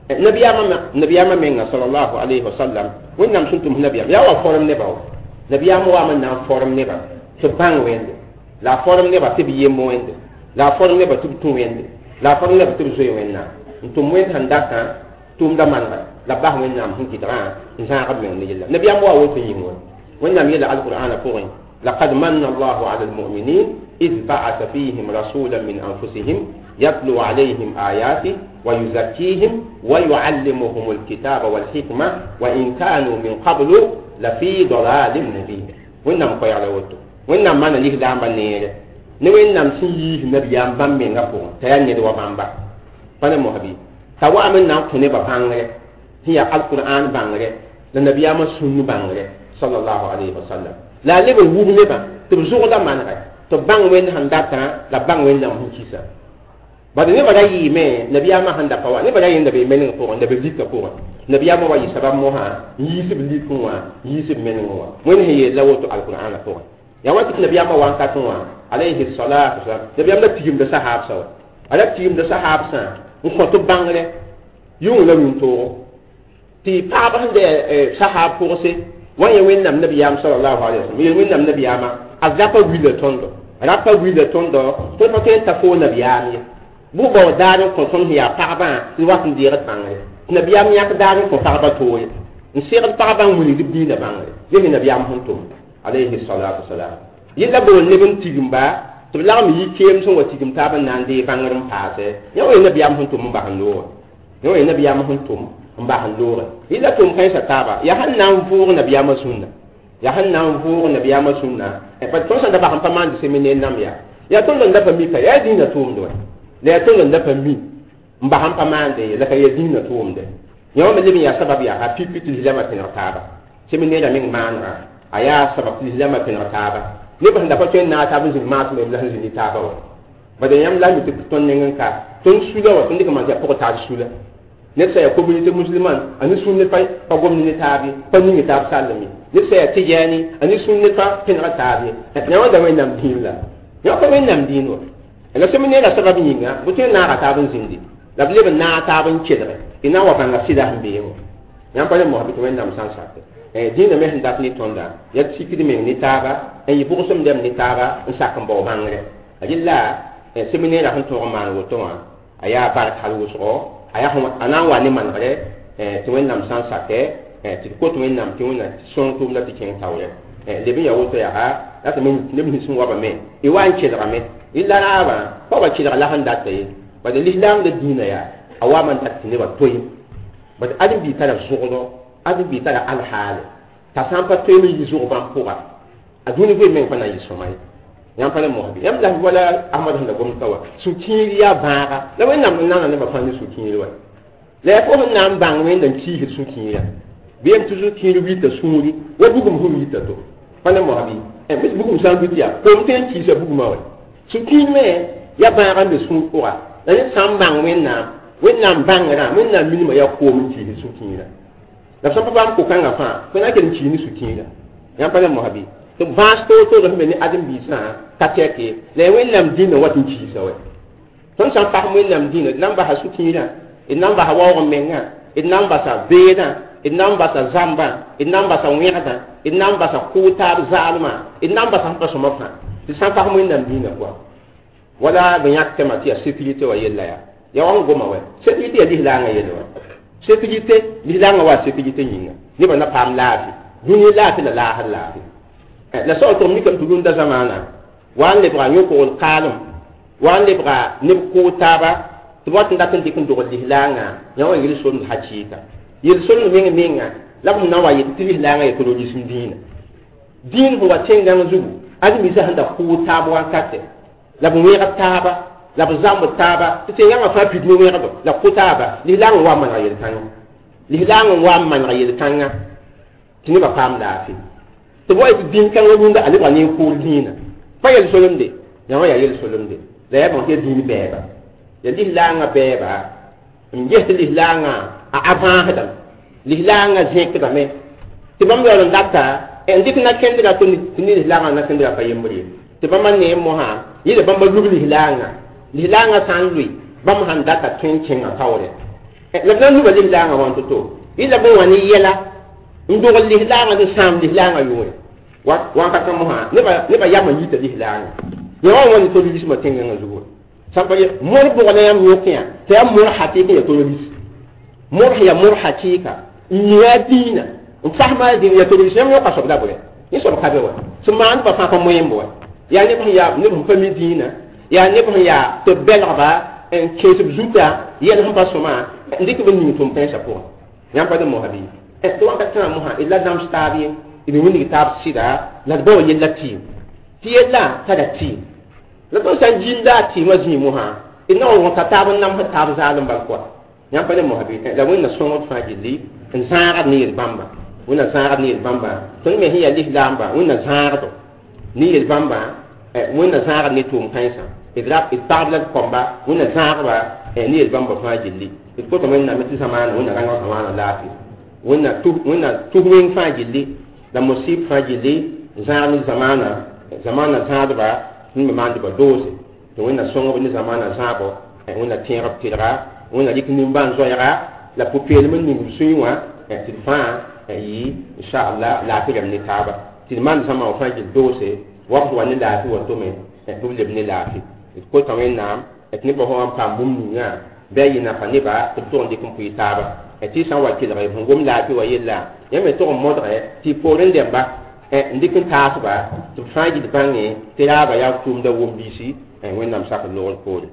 Speaker 9: nabiyama menga sallallahu alaihi wasallam wonnam suntum nabiyam ya wa forum ne bawo nabiyam wa man na forum ne ba to bang wende la forum ne ba tibi yemo wende la forum ne ba tibi tu wende la forum ne ba tibi zo wenna ntum wen handaka tum da manna la bah wennam hun kitara insa qad men ne yilla nabiyam wa wo yimo wonnam yilla alqur'ana furin لقد من الله على المؤمنين إذ بعث فيهم رسولا من أنفسهم يتلو عليهم آياته ويزكيهم ويعلمهم الكتاب والحكمة وإن كانوا من قبل لفي ضلال مبين وإنهم قيل وتو وإنهم من ليه دام بنير نوإنهم سيه نبيان بمين غفور تياني دوا بامبا فنمو حبيب توا من نام تنبا بانغري هي القرآن بانغري لنبيان سنو بانغري صلى الله عليه وسلم la lebe wubu neba to zugoda manaka to bang wen handata la bang wen lam hukisa bada ne bada yi me nabiya ma handa pawa ne bada yin da be men ko da be dikka ko nabiya ma wayi sabab mo ha yi sib likun wa yi sib men wa wen he lawoto alquran ko ya wati nabiya ma wan ka tunwa alayhi salatu wasalam nabiya ma tigim da sahab sa ala tigim da sahab sa ko to bangre yung la min to ti pa ba hande sahab ko se wanya wennam nabiyam sallallahu alaihi wasallam yen wennam nabiyama azapa wile tondo rapa wile tondo to to ken ta fo nabiyam bu bo daaro ko ton hiya parba ni watin dirat bangare nabiyam yak daaro ko parba to en sirat parba wuli dibina bangare yen nabiyam huntum alaihi salatu wasalam yilla bo lebin tigimba to la mi yikem so wati gim taban nande bangarum paase yo nabiyam huntum ba hanno yo nabiyam huntum mba handora ila tum kai sataba ya hanna mfuur nabiyama sunna ya hanna mfuur nabiyama sunna e pa to sa da ba hampa man semene namya ya to nda pa mi ka ya dina tum do le ya to nda pa mi mba hampa man de la ka ya dina tum de yo me libi ya sababu ya ha pipi ti lama tin taba semene da min manra aya sababu ti lama tin taba ne ba nda pa to na tabu zin mas me la zin taba ba de yam la mi ti ton ngen ka ton sula wa tin de ma ja ko ta sula ne saya communauté musulmane ani sunne fay pa gomni tabi pa ni tab salami ne saya tijani ani sunne fa pinra tabi ne wada way nam dinla yo ko way nam dino la semine la sababu yinga buti na ra tabun zindi la blebe na tabun chedre ina wa banga sida mbiyo nyam pa mo habitu way nam san sakte dina me hindat ni tonda ya sikidi me ni taba e yibu som dem ni taba nsakam bo bangre ajilla semine la hanto man woto aya bar halu so aya homa ana wani man gare to wennam san sake ti ko to wennam ti wonna son to la ti ken tawle le bi ya woto ya ha la to min ne mi sun wa ba me e wan che dra me illa na ba ko ba che dra la handa tay ba de l'islam de dina ya awa man tak ne ba toy ba de adim bi tara zugo adim bi tara al hal ta san pa toy mi zugo ban poa aduni be men fana yi somai yam fana mo bi yam la wala ahmad handa gom tawa su kiri ya baga la wennam nana ne ba fani su kiri wa le ko nam bang men dan ci su kiri ya biem tuzu kiri wi ta suri wa bugum hu wi ta to fana mo bi e bis bugum san bi ya ko ten ci sa bugum wa su kiri me ya baga be su ko wa la ne sam bang wennam bang ra wennam minima ya ko mun ci su kiri la so pa bam ko kanga fa ko na ken ci ni su kiri yam fana mo bi to vasto to do me ni adam bi sa tateke le wennam dina watin ci sa we ton san pa wennam dina namba ha su kira namba ha wawo menga namba sa beda namba sa zamba namba sa wiyata namba sa kuta zalma namba sa pa so mafa ti san pa wennam dina kwa wala ben yak tema ti sécurité wa yella ya wan goma we sécurité di langa yella sécurité di langa wa sécurité nyinga ni ba na pam laafi duni laafi la la laafi la so to mi kam tudun da zamana wan le bra nyoko ol qalam wan le bra ne ko taba to wat ndaten dikun do langa nyawa ngil son hachika yel son menga la mun nawa yel tiri langa e ko do disindina din ho watenga ngugu adi mi sa handa ko taba wa kate la bu wẽeg taaba la bu zamb taaba tɩ yãngã fãa pid ne wẽgdo la kʋ taaba lislaang n wa n manega yel-kãngã lislaang n wa n manega yel-kãngã tɩ nebã paam laafɩ tɩ b wa tɩ dĩn-kãngã rũndã a lebga ne n kʋʋr dĩinã pa yel solemde yã wã yaa yel solemde la yaa bõn tɩ ya dĩin bɛɛba ya lislaangã bɛɛba n ges tɩ lislaangã a vãasdame lislaangã zẽkdame tɩ bãmb yaool n data n dɩk nakẽndga tɩ ne lislaangã nakẽndga pa yembr ye tɩ bãmba ne mosã yɩla bãmba lub lislaangã sã n loe bãmb sãn data tõe n kẽngã taoorẽ la b na n luba lislaangã wãn to yɩla bõe wã ne yɛla n dogl lislaangã tɩ sãam lislaangã yoore wãnkatã mosã nebã yamã yita lislaangã yã wã wã ne terrorisme tẽngãngã zugu sãn pa ye mor bʋgla yãmb yõkẽ tɩ yaa mor hakɩɩk ya terrorisme mor ya mor hakɩɩka n yɩa dĩinã n fasma dĩin ya terrorisme yãmb yõka soabda bʋrɛ yẽ soab ka be wa sẽn maan pa fãa pa moẽmb wa yaa neb sẽn yaa neb sẽn pa mi dĩinã yaa neb sẽn yaa tɩ b bɛlgba n kẽes b zuta yɛl sẽn pa sõma n dɩk b ning tʋm pẽnsã pʋgẽ yãmb pa de mosa bɩ tɩ wãnkat tãã mosã d la zãms taab ye d wĩndg taab sɩda la d bao yella tɩɩm tɩ yella tada tɩɩm la tõnd sã n giinda a tɩɩmã zĩig mosã d na wa wõka taab n namsd taab zaalem bal koa yãmb pa de mosa bɩ la wẽnna sõngd fãa gilli n zãagd ne yel-bãmba wẽnna zãagd ne yel-bãmba tõnd me sẽn yaa lislaamba wẽnna zãagdo ne yel-bãmba wẽnna zãagd ne tʋʋm kãensã d pagd la d kõmba wẽnna zãagba ne yel-bãmba fãa gilli d kota wẽnnaame tɩ zãmaana wẽnna rãngã zãmaana laafɩ wẽnna tus wẽng fãa gilli la mosɩb fãa gilli zãag ne zamaana zãadba sẽn me maandba doose tɩ wẽnna sõngb ne zamaana zãabo wẽnna tẽegb tɩlga wẽnna rɩk nin-bãn zoɛɛga la pʋ-peelm n ning b sũyẽ wã tɩ d fãa yɩ inshallah laafɩ rem ne taaba tɩ d maan zãma wã fãa gill doose wakt wa ne laafɩ wa tome tɩ b leb ne laafɩ d kota wẽnnaam tɩ nebã fõ wã n paam bũmb ningã bɩ a yɩ nafa nebã tɩ b tog n dɩk n pʋɩ taaba tɩ sã n wa kelg sẽn gom laafɩ wa yella yã me tog n modge tɩ poor n dẽmba n dɩk n taasba tɩ b fãa gill bãngẽ tɩ raaba yaa tʋʋmda wom-biisi wẽnnaam sak n logr poore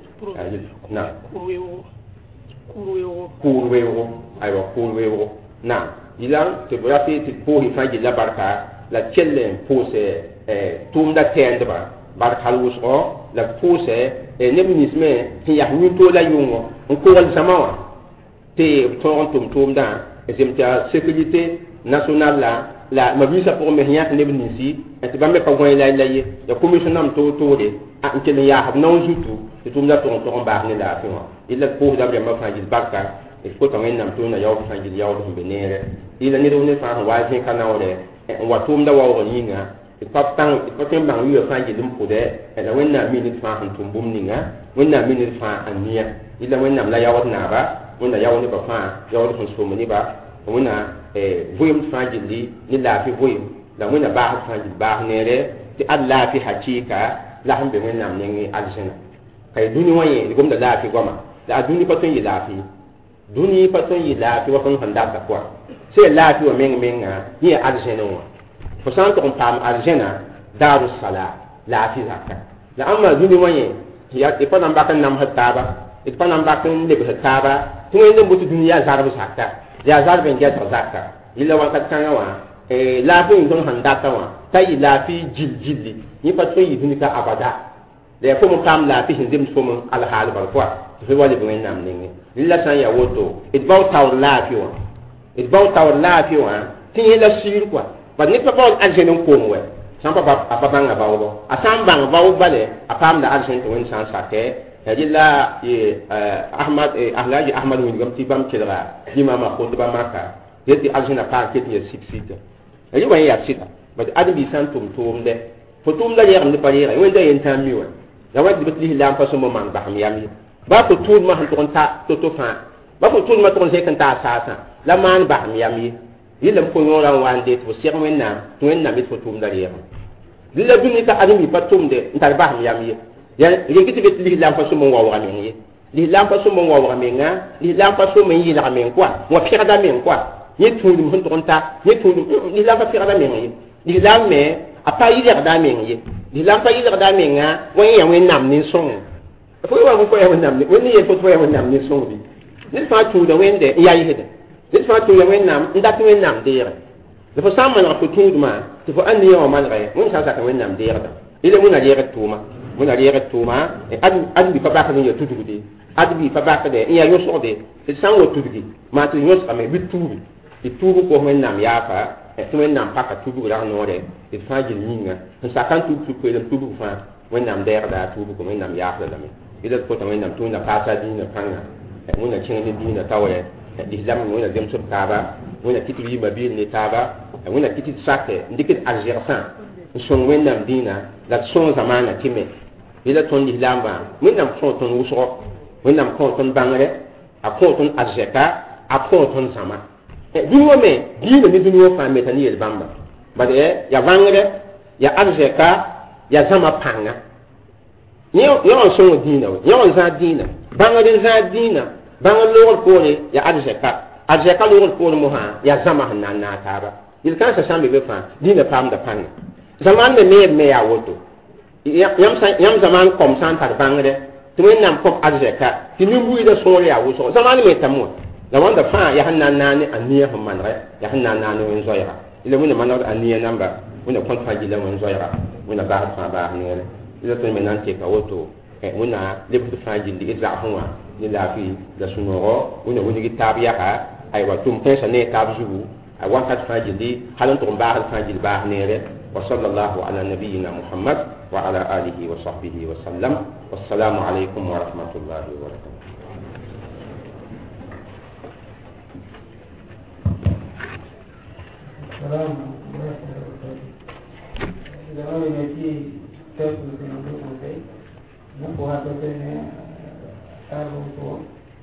Speaker 9: kʋʋr weoogo aywa kʋʋr weoogo naam yɩla tɩ b ratɩ tɩ pʋʋsɩ fãa gill la barka la kell n pʋʋsɛ tʋʋmda tɛɛndba barkal wʋsgɔ la b pʋʋsɛ neb ninsme sẽn yas wĩntoog la yʋngɔ n kogl zãma wã tɩ b tõog n tʋm tʋʋmdã zem tɩ sécurité nationale la mabisa pʋgẽ me sẽn yãk neb ninsi tɩ bãmb me pa gõe la ye ya commission nam toore n kell n yaasb naon zutu tɩ tʋʋmda tʋg n tog n baas ne laafɩ wã yella d pʋʋsda b rẽmbã fãa gill barka d kota wẽnnaam tʋʋmda yaood fãa gill yaood sẽn be neere yella ned ne fãa sẽn wa zẽka naoorɛ n wa tʋʋmda waoogr yĩnga d pa tõe n bãng wɩa fãa gill n pʋdɛ la wẽnnaam mi ned fãa sẽn tʋm bũmb ninga wẽnnaam mi ned fãa a nia yella wẽnnaam la yaood naaba wẽnna yaood nebã fãa yaood sẽn som nebã wẽnna vɩɩmd fãa gilli ne laafɩ vɩɩm la wẽnna baasd fãa gill baas neere tɩ ad laafɩ hakɩɩka la sẽn be wẽnnaam nengẽ alzẽna kay dũni wã yẽ d gomda laafɩ goama la a dũni pa tõe n yɩ laafɩ dũni pa tõe n yɩ laafɩ wa tõnd sẽn data pʋa sẽn yaa laafɩ wã meng-menga yẽ yaa alzẽnẽ wã fo sã n tog n paam alzẽna daaru sala laafɩ zaka la ãmba dũni wã yẽ d pa na n bak n namsd taaba d pa na n bak n lebsd taaba tɩ wẽnd n bʋ tɩ dũni yaa zarb zaka yaa zarb n gɛsg zaka yella wãnkat kãngã wã laafɩ yĩn tõnd sẽn data wã t'a yɩ laafɩ gilli yẽ pa tõe n yɩ dũni ka abada la ya fo m paam laafɩ sẽn zems fo m alhaal bal koa tɩ fo wa leb wẽnnaam nengẽ rɩla sã n ya woto d bao taoor laafɩ wã d bao taoor laafɩ wã tɩ yẽ la siir koa bad ned pa bao alzẽn n koom wɛ sã n pa a pa bãnga baoobɔ a sã n bãng baoob bale a paamda alzẽn tɩ wẽnd sã n sakɛ rɩla ahlaji ahmad wingame tɩ bãmb kelga yĩmama kotba maka yel tɩ alzẽna paak ket ya sɩd-sɩda rɩ wã yaa sɩda bad adem-bi sã n tʋm tʋʋmdɛ fo tʋʋmda yɛgem ne pa yɛga wẽnda yen tãn mi wã la wa dɩbt lislaam pa sõma maan basem yam ye ba fo tʋʋdmã sẽn tʋg n ta to-to fãa ba fo tʋʋdmã tʋg n zẽk n taa saasã la maan basem yam ye yella fo yõorã n wa n deet fo seg wẽnnaam tɩ wẽnnaam yet fo tʋʋmda rɛɛgem rɩla dũni ka adem-bi pa tʋmde n tar basem yam ye rẽg tɩ be tɩ lislaam pa sõm n waooga meng ye lislaam pa sõm n waooga menga lislaam pa sõm n yɩlga meng koa wã pẽgda meng koa yẽ tũudum sẽn tʋg n ta yẽ tũudum lislaam pa pẽgda meng ye lislaam me a pa yɩlgda meng ye lislaam pa yɩlgda menga wa yẽ ya wẽnnaam nin-sõng fo wa fo ya wẽnnaam wẽnd yel fo ya wẽnnaam nin-sõng bɩ ned fãa tũuda wẽnde n yaa yɩsda ned fãa tũuda wẽnnaam n dat wẽnnaam deege la fo sã n maneg fo tũudmã tɩ fo a nia wã manegɛ wẽnd sã n sak wẽnnaam deegda yela wẽnna reegd tʋʋma mun ari ya tuma ad bi fa ba ka ni tudu de ad bi fa ba ka de ya yo so de san wo tudu ma to yo sa me bi tubu ko men nam ya fa to men nam pa ka tubu ra no de e fa jil ninga sa kan tubu ko le tubu fa men nam de da tubu ko men nam ya fa da me ida ko to men nam tu na pa sa di na panga mun na chen di na tawe l'islam mun na dem so taba mun na kitri ba bi ni taba mun na kitri sake ndikit algersan son men nam dina la son zamana time ila ton l'islam ba mun nam son ton uso mun nam ko ton bangare a ko ton azeka a ko ton sama duwo me dina ni duwo fa metani el bamba ba de ya bangare ya azeka ya sama panga yo son dina yo za dina bangare za dina bangare lo ko ne ya azeka lo ko mo ha ya sama na taba il kan sa sambe be fa dina pam da panga zaman me ya woto yam zaman kom san tar bangare tumen nam kom azeka tinu bui da so ya wo so zaman me tamu la wanda fa ya hanna nani aniya man re ya hanna nani won zoya ile mun man aniya namba mun kon fa jila won zoya mun ba fa ba ne ile to men nan te ka woto mun na le bu fa jindi iza hunwa ni la fi da sunoro mun woni gi tabiya ka ay wa tum pensa ne tabju ay wa kat fa jindi halan to ba fa jil ba ne re وصلى الله على نبينا محمد وعلى آله وصحبه وسلم والسلام عليكم ورحمة الله وبركاته.
Speaker 2: السلام عليكم ورحمة الله وبركاته. Nous allons remercier ceux qui nous ont conseillé. Nous pourrons donner à vos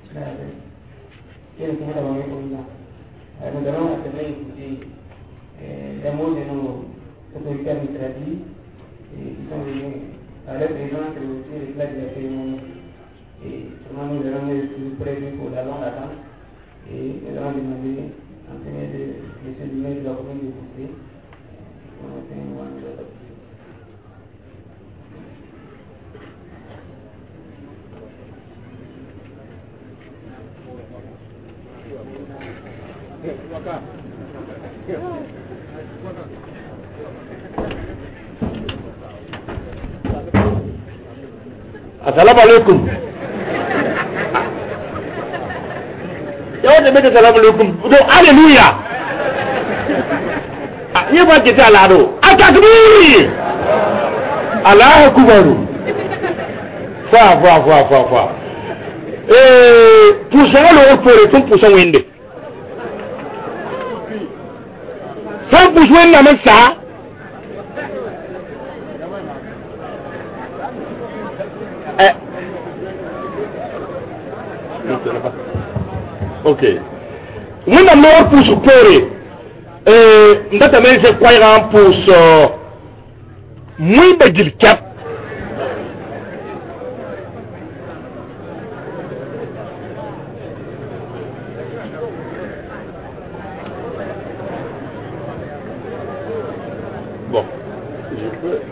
Speaker 2: nous allons maintenant écouter les mots de nos autorités administratives qui sont venus à la présence et aussi les places de la cérémonie. Et sûrement nous allons nous prévenir pour la longue attente et nous allons demander en premier de M. le maire de la commune de Boussé pour nous faire une bonne chose.
Speaker 10: Assalamu alaikum. Yawan da mai assalamu alaikum. Do hallelujah. Ni ba ke ta lado. Atakbir. Allahu akbar. Fa. Pusa lo pore tun pusa wende. San pusa wende man sa. Ok. Nous n'avons pas pour peur. Nous avons fait quoi pour ce muy begil cap. Bon, je peux.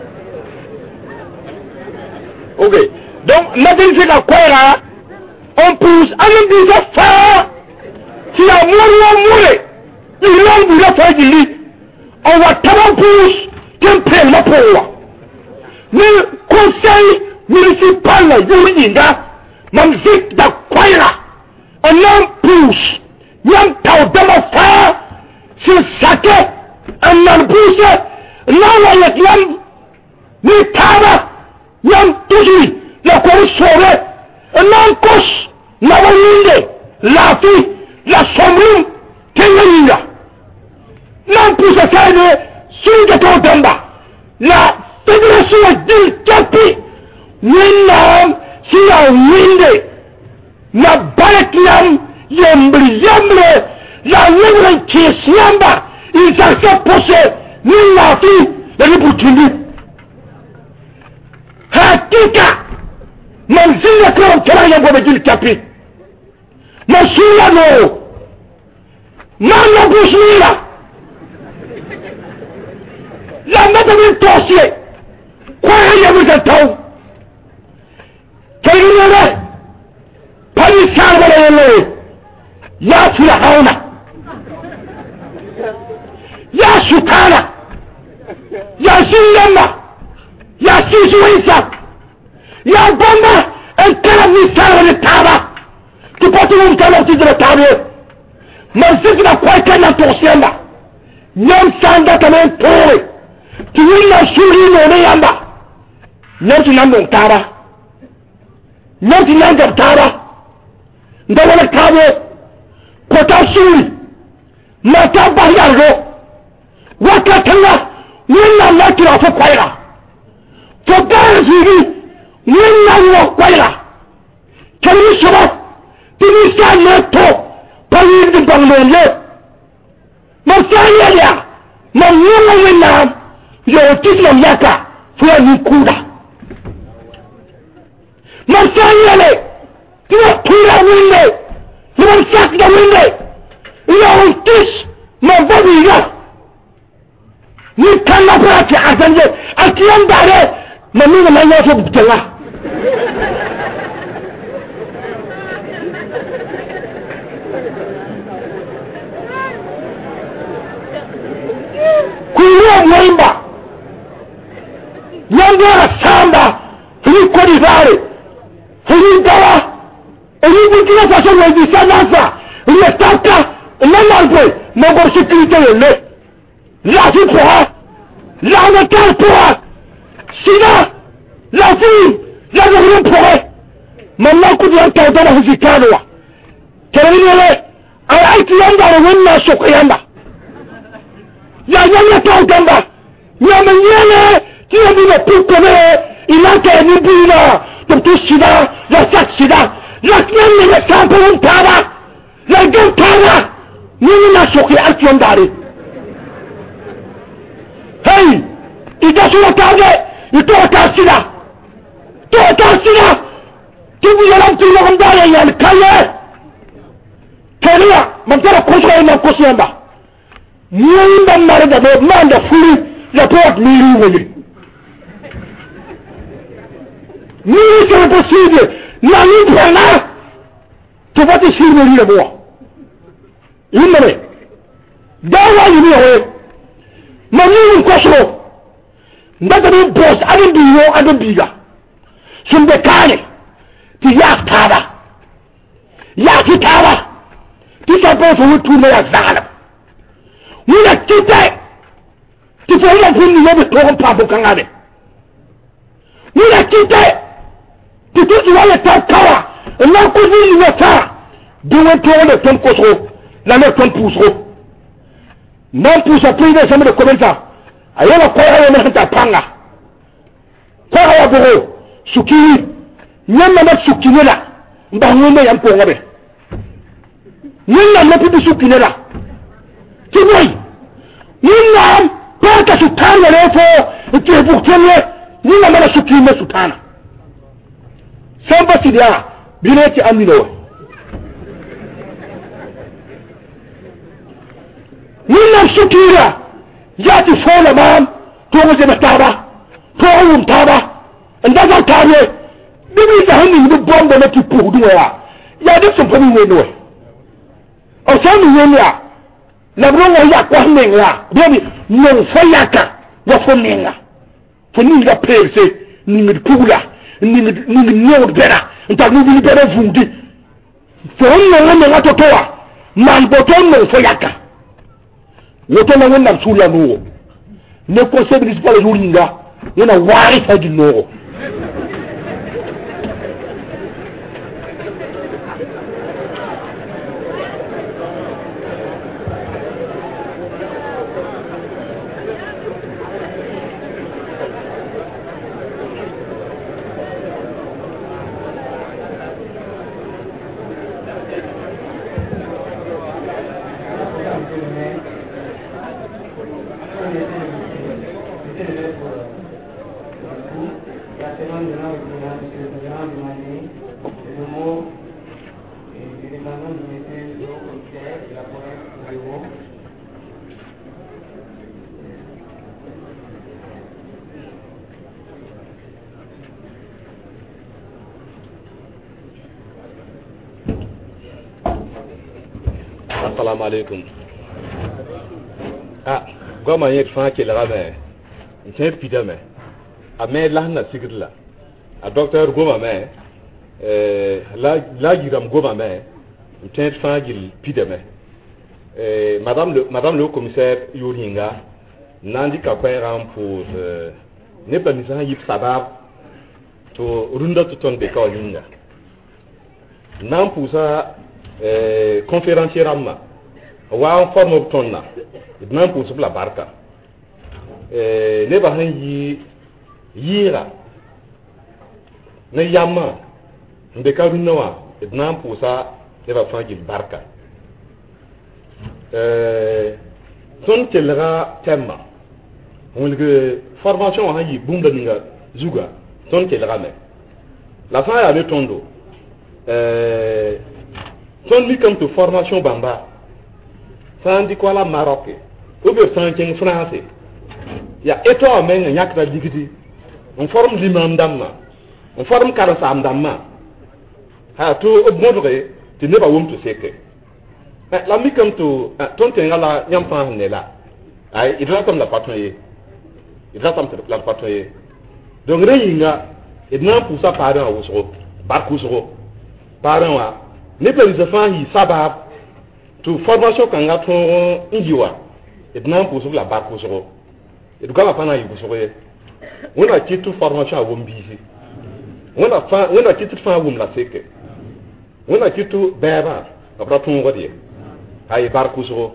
Speaker 10: Ok. Donc, nous avons fait quoi on pousse à l'un des affaires qui a mouru, il l'homme vous a fait du lit. On va tellement pousse qu'un prenne la pour. Le conseil municipal de l'Inga, même vite de Kwaira, un homme pousse, y'en t'a de la faire, c'est saké, un homme pousse, l'homme avec l'homme, le tabac, y'en toujours, la cour saurait, un homme couche. La walinde, la fille, la sombre, tenga. Non pour ce faire de Sungato Damba. La fédération du Capi, Winam, si la winde, la baletiam, yambre, la libre qui est siamba, ils acceptent pour ce, ni la fille, la libre. Hakika, manzila kwa mkara yangu wamejili Capi. Masuya no Mama Busmila La Madame Tossier Quoi y a tau Kainere Pani Salvador Ya Firahauna Ya Sukana Ya Zindama ya sisi Isa ya bomba en kala ni sala ni taba tu poti un kala ti de tabe masjid na kwa kana to senda nyam sanda kama tore tu wina shuri no ne yamba nyam tu nambo taba nyam tu nambo taba ndawala tabe ko ta shuri mata bayargo wakatanga wina la kira fo kwaira to darzi wina wo kwaira kani sura tini sa neto payin de banglole masanya ya mamuna wina yo tisla yaka fo ni kuda masanya le tiwa tura winde tiwa sak da winde yo tis ma babi ya ni kana brati azanje akiyan dare mamina man yaso butala kuyo mwimba yanga samba ni kodi dare ni dawa ni bukina faso ni sanasa ni staka n'importe mon bon sécurité est la vie pourra la métal pourra sida la vie la vie pourra maintenant que tu as entendu la musique à toi terminé ay ki yanda wonna soko yanda ya yanda ta gamba ya menyele ti obi le pukome inaka ni bina to sida la sak sida la knyame le sampo ntaba la gantara nini na soki alkiyon dare hey ida sura kage ito ta sida tibu yalam tu lo ndare yan kaye kariya mantara koso na koso yamba nyinda mare da be manda fuli la pot miri woni ni c'est possible na ni prana tu vas te suivre le bois imre dawa yini ho mami ko so ndaga ni boss adin biyo adin biga sumbe kane ti yaktaba ti sapo so tu me yazala wala kite ti fo la fun ni yobe to pa bo kangade wala kite ti tu wala takawa na ko ni ni ta duwe to le ton ko so la mère comme poussero non pousse à plus de jamais de commentaires ayona ko ayo na ta panga ko ayo boro suki nyama na suki nela mba ngombe yam ko ngabe nyama na pibi suki nela tiboy nyama paka sukana lefo ti buktenye nyama na suki me sutana samba tidia bineti amino nina sukira yati fola mam to se bataba to taba ndaga tare bibi da hani ni bombo na ti pudu ya de so fami we no o sa mi we ya la bro ya kwa menga bibi no fayaka wa fomenga to ni ga perse ni mi kugula ni no bera nta ni bera vundi to no menga to toa man boton no fayaka woto na wonna sula no ne conseil municipal yuringa yana wari fadi no
Speaker 11: Assalamu alaikum. Ah, goma yet fa ke la me. C'est pidame. mais là na sigir là a docteur goma mais la giram goma mais peut-être fangil pideme madame le commissaire Yoringa nandi ka kwairam pour ne pas ni sa yip sabab to runda to ton be ka linga nan pour ça conférencier ramma wa forme tonna nan pour la barka ne ba han yira ne yamma mbe ka runwa nan pour ça ne ba fangil barka ton telera temma wonge formation ha yi bumda ninga zuga ton telera me la fin ya le tondo ton mi comme to formation bamba ça dit quoi la Maroc ou bien ça en français ya eto men nyakta digiti on forme l'imam damma on forme karasa damma ha to obmodre te ne ba wom to seke la mi comme to ton tengala nyampa ne la ay idra comme la patronne idra comme la patronne donc reyinga idna pour ça parent au so barku so parent wa ne peut les enfants yi sabab to formation kanga to njiwa idna pour la barku so eduka la pana yi so ye wona titre formation a wombisi wona titre fa wom la seke wona titre beba abra ton ngodi ay barku so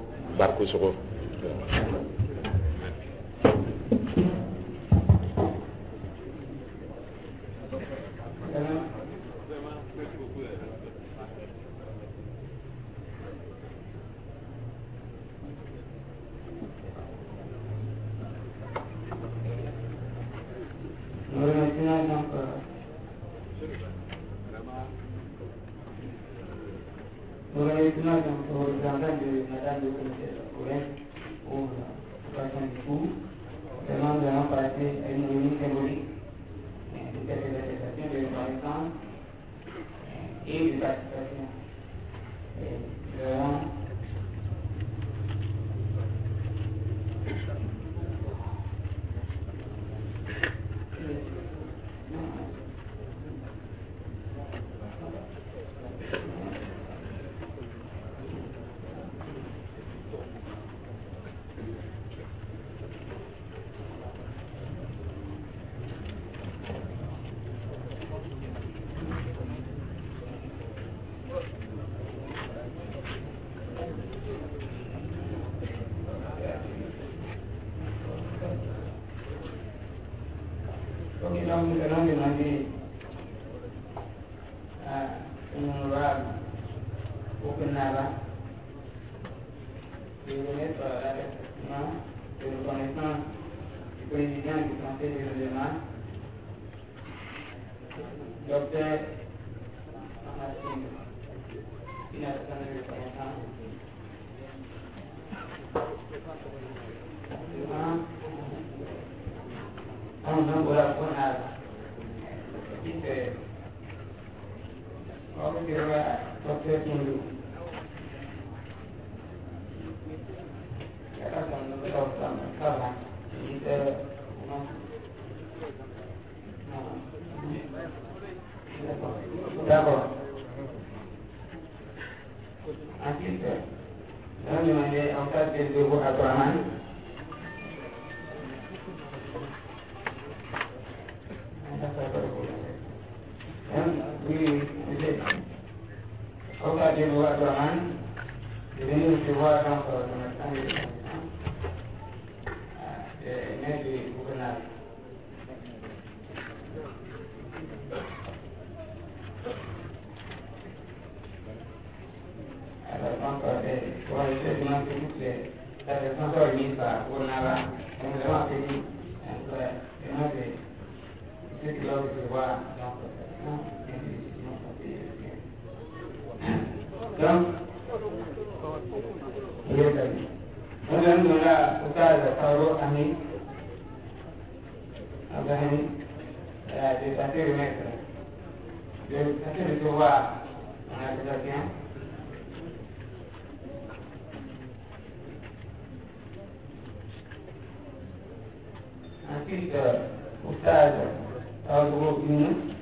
Speaker 2: Ensuite, Ustaz Abdul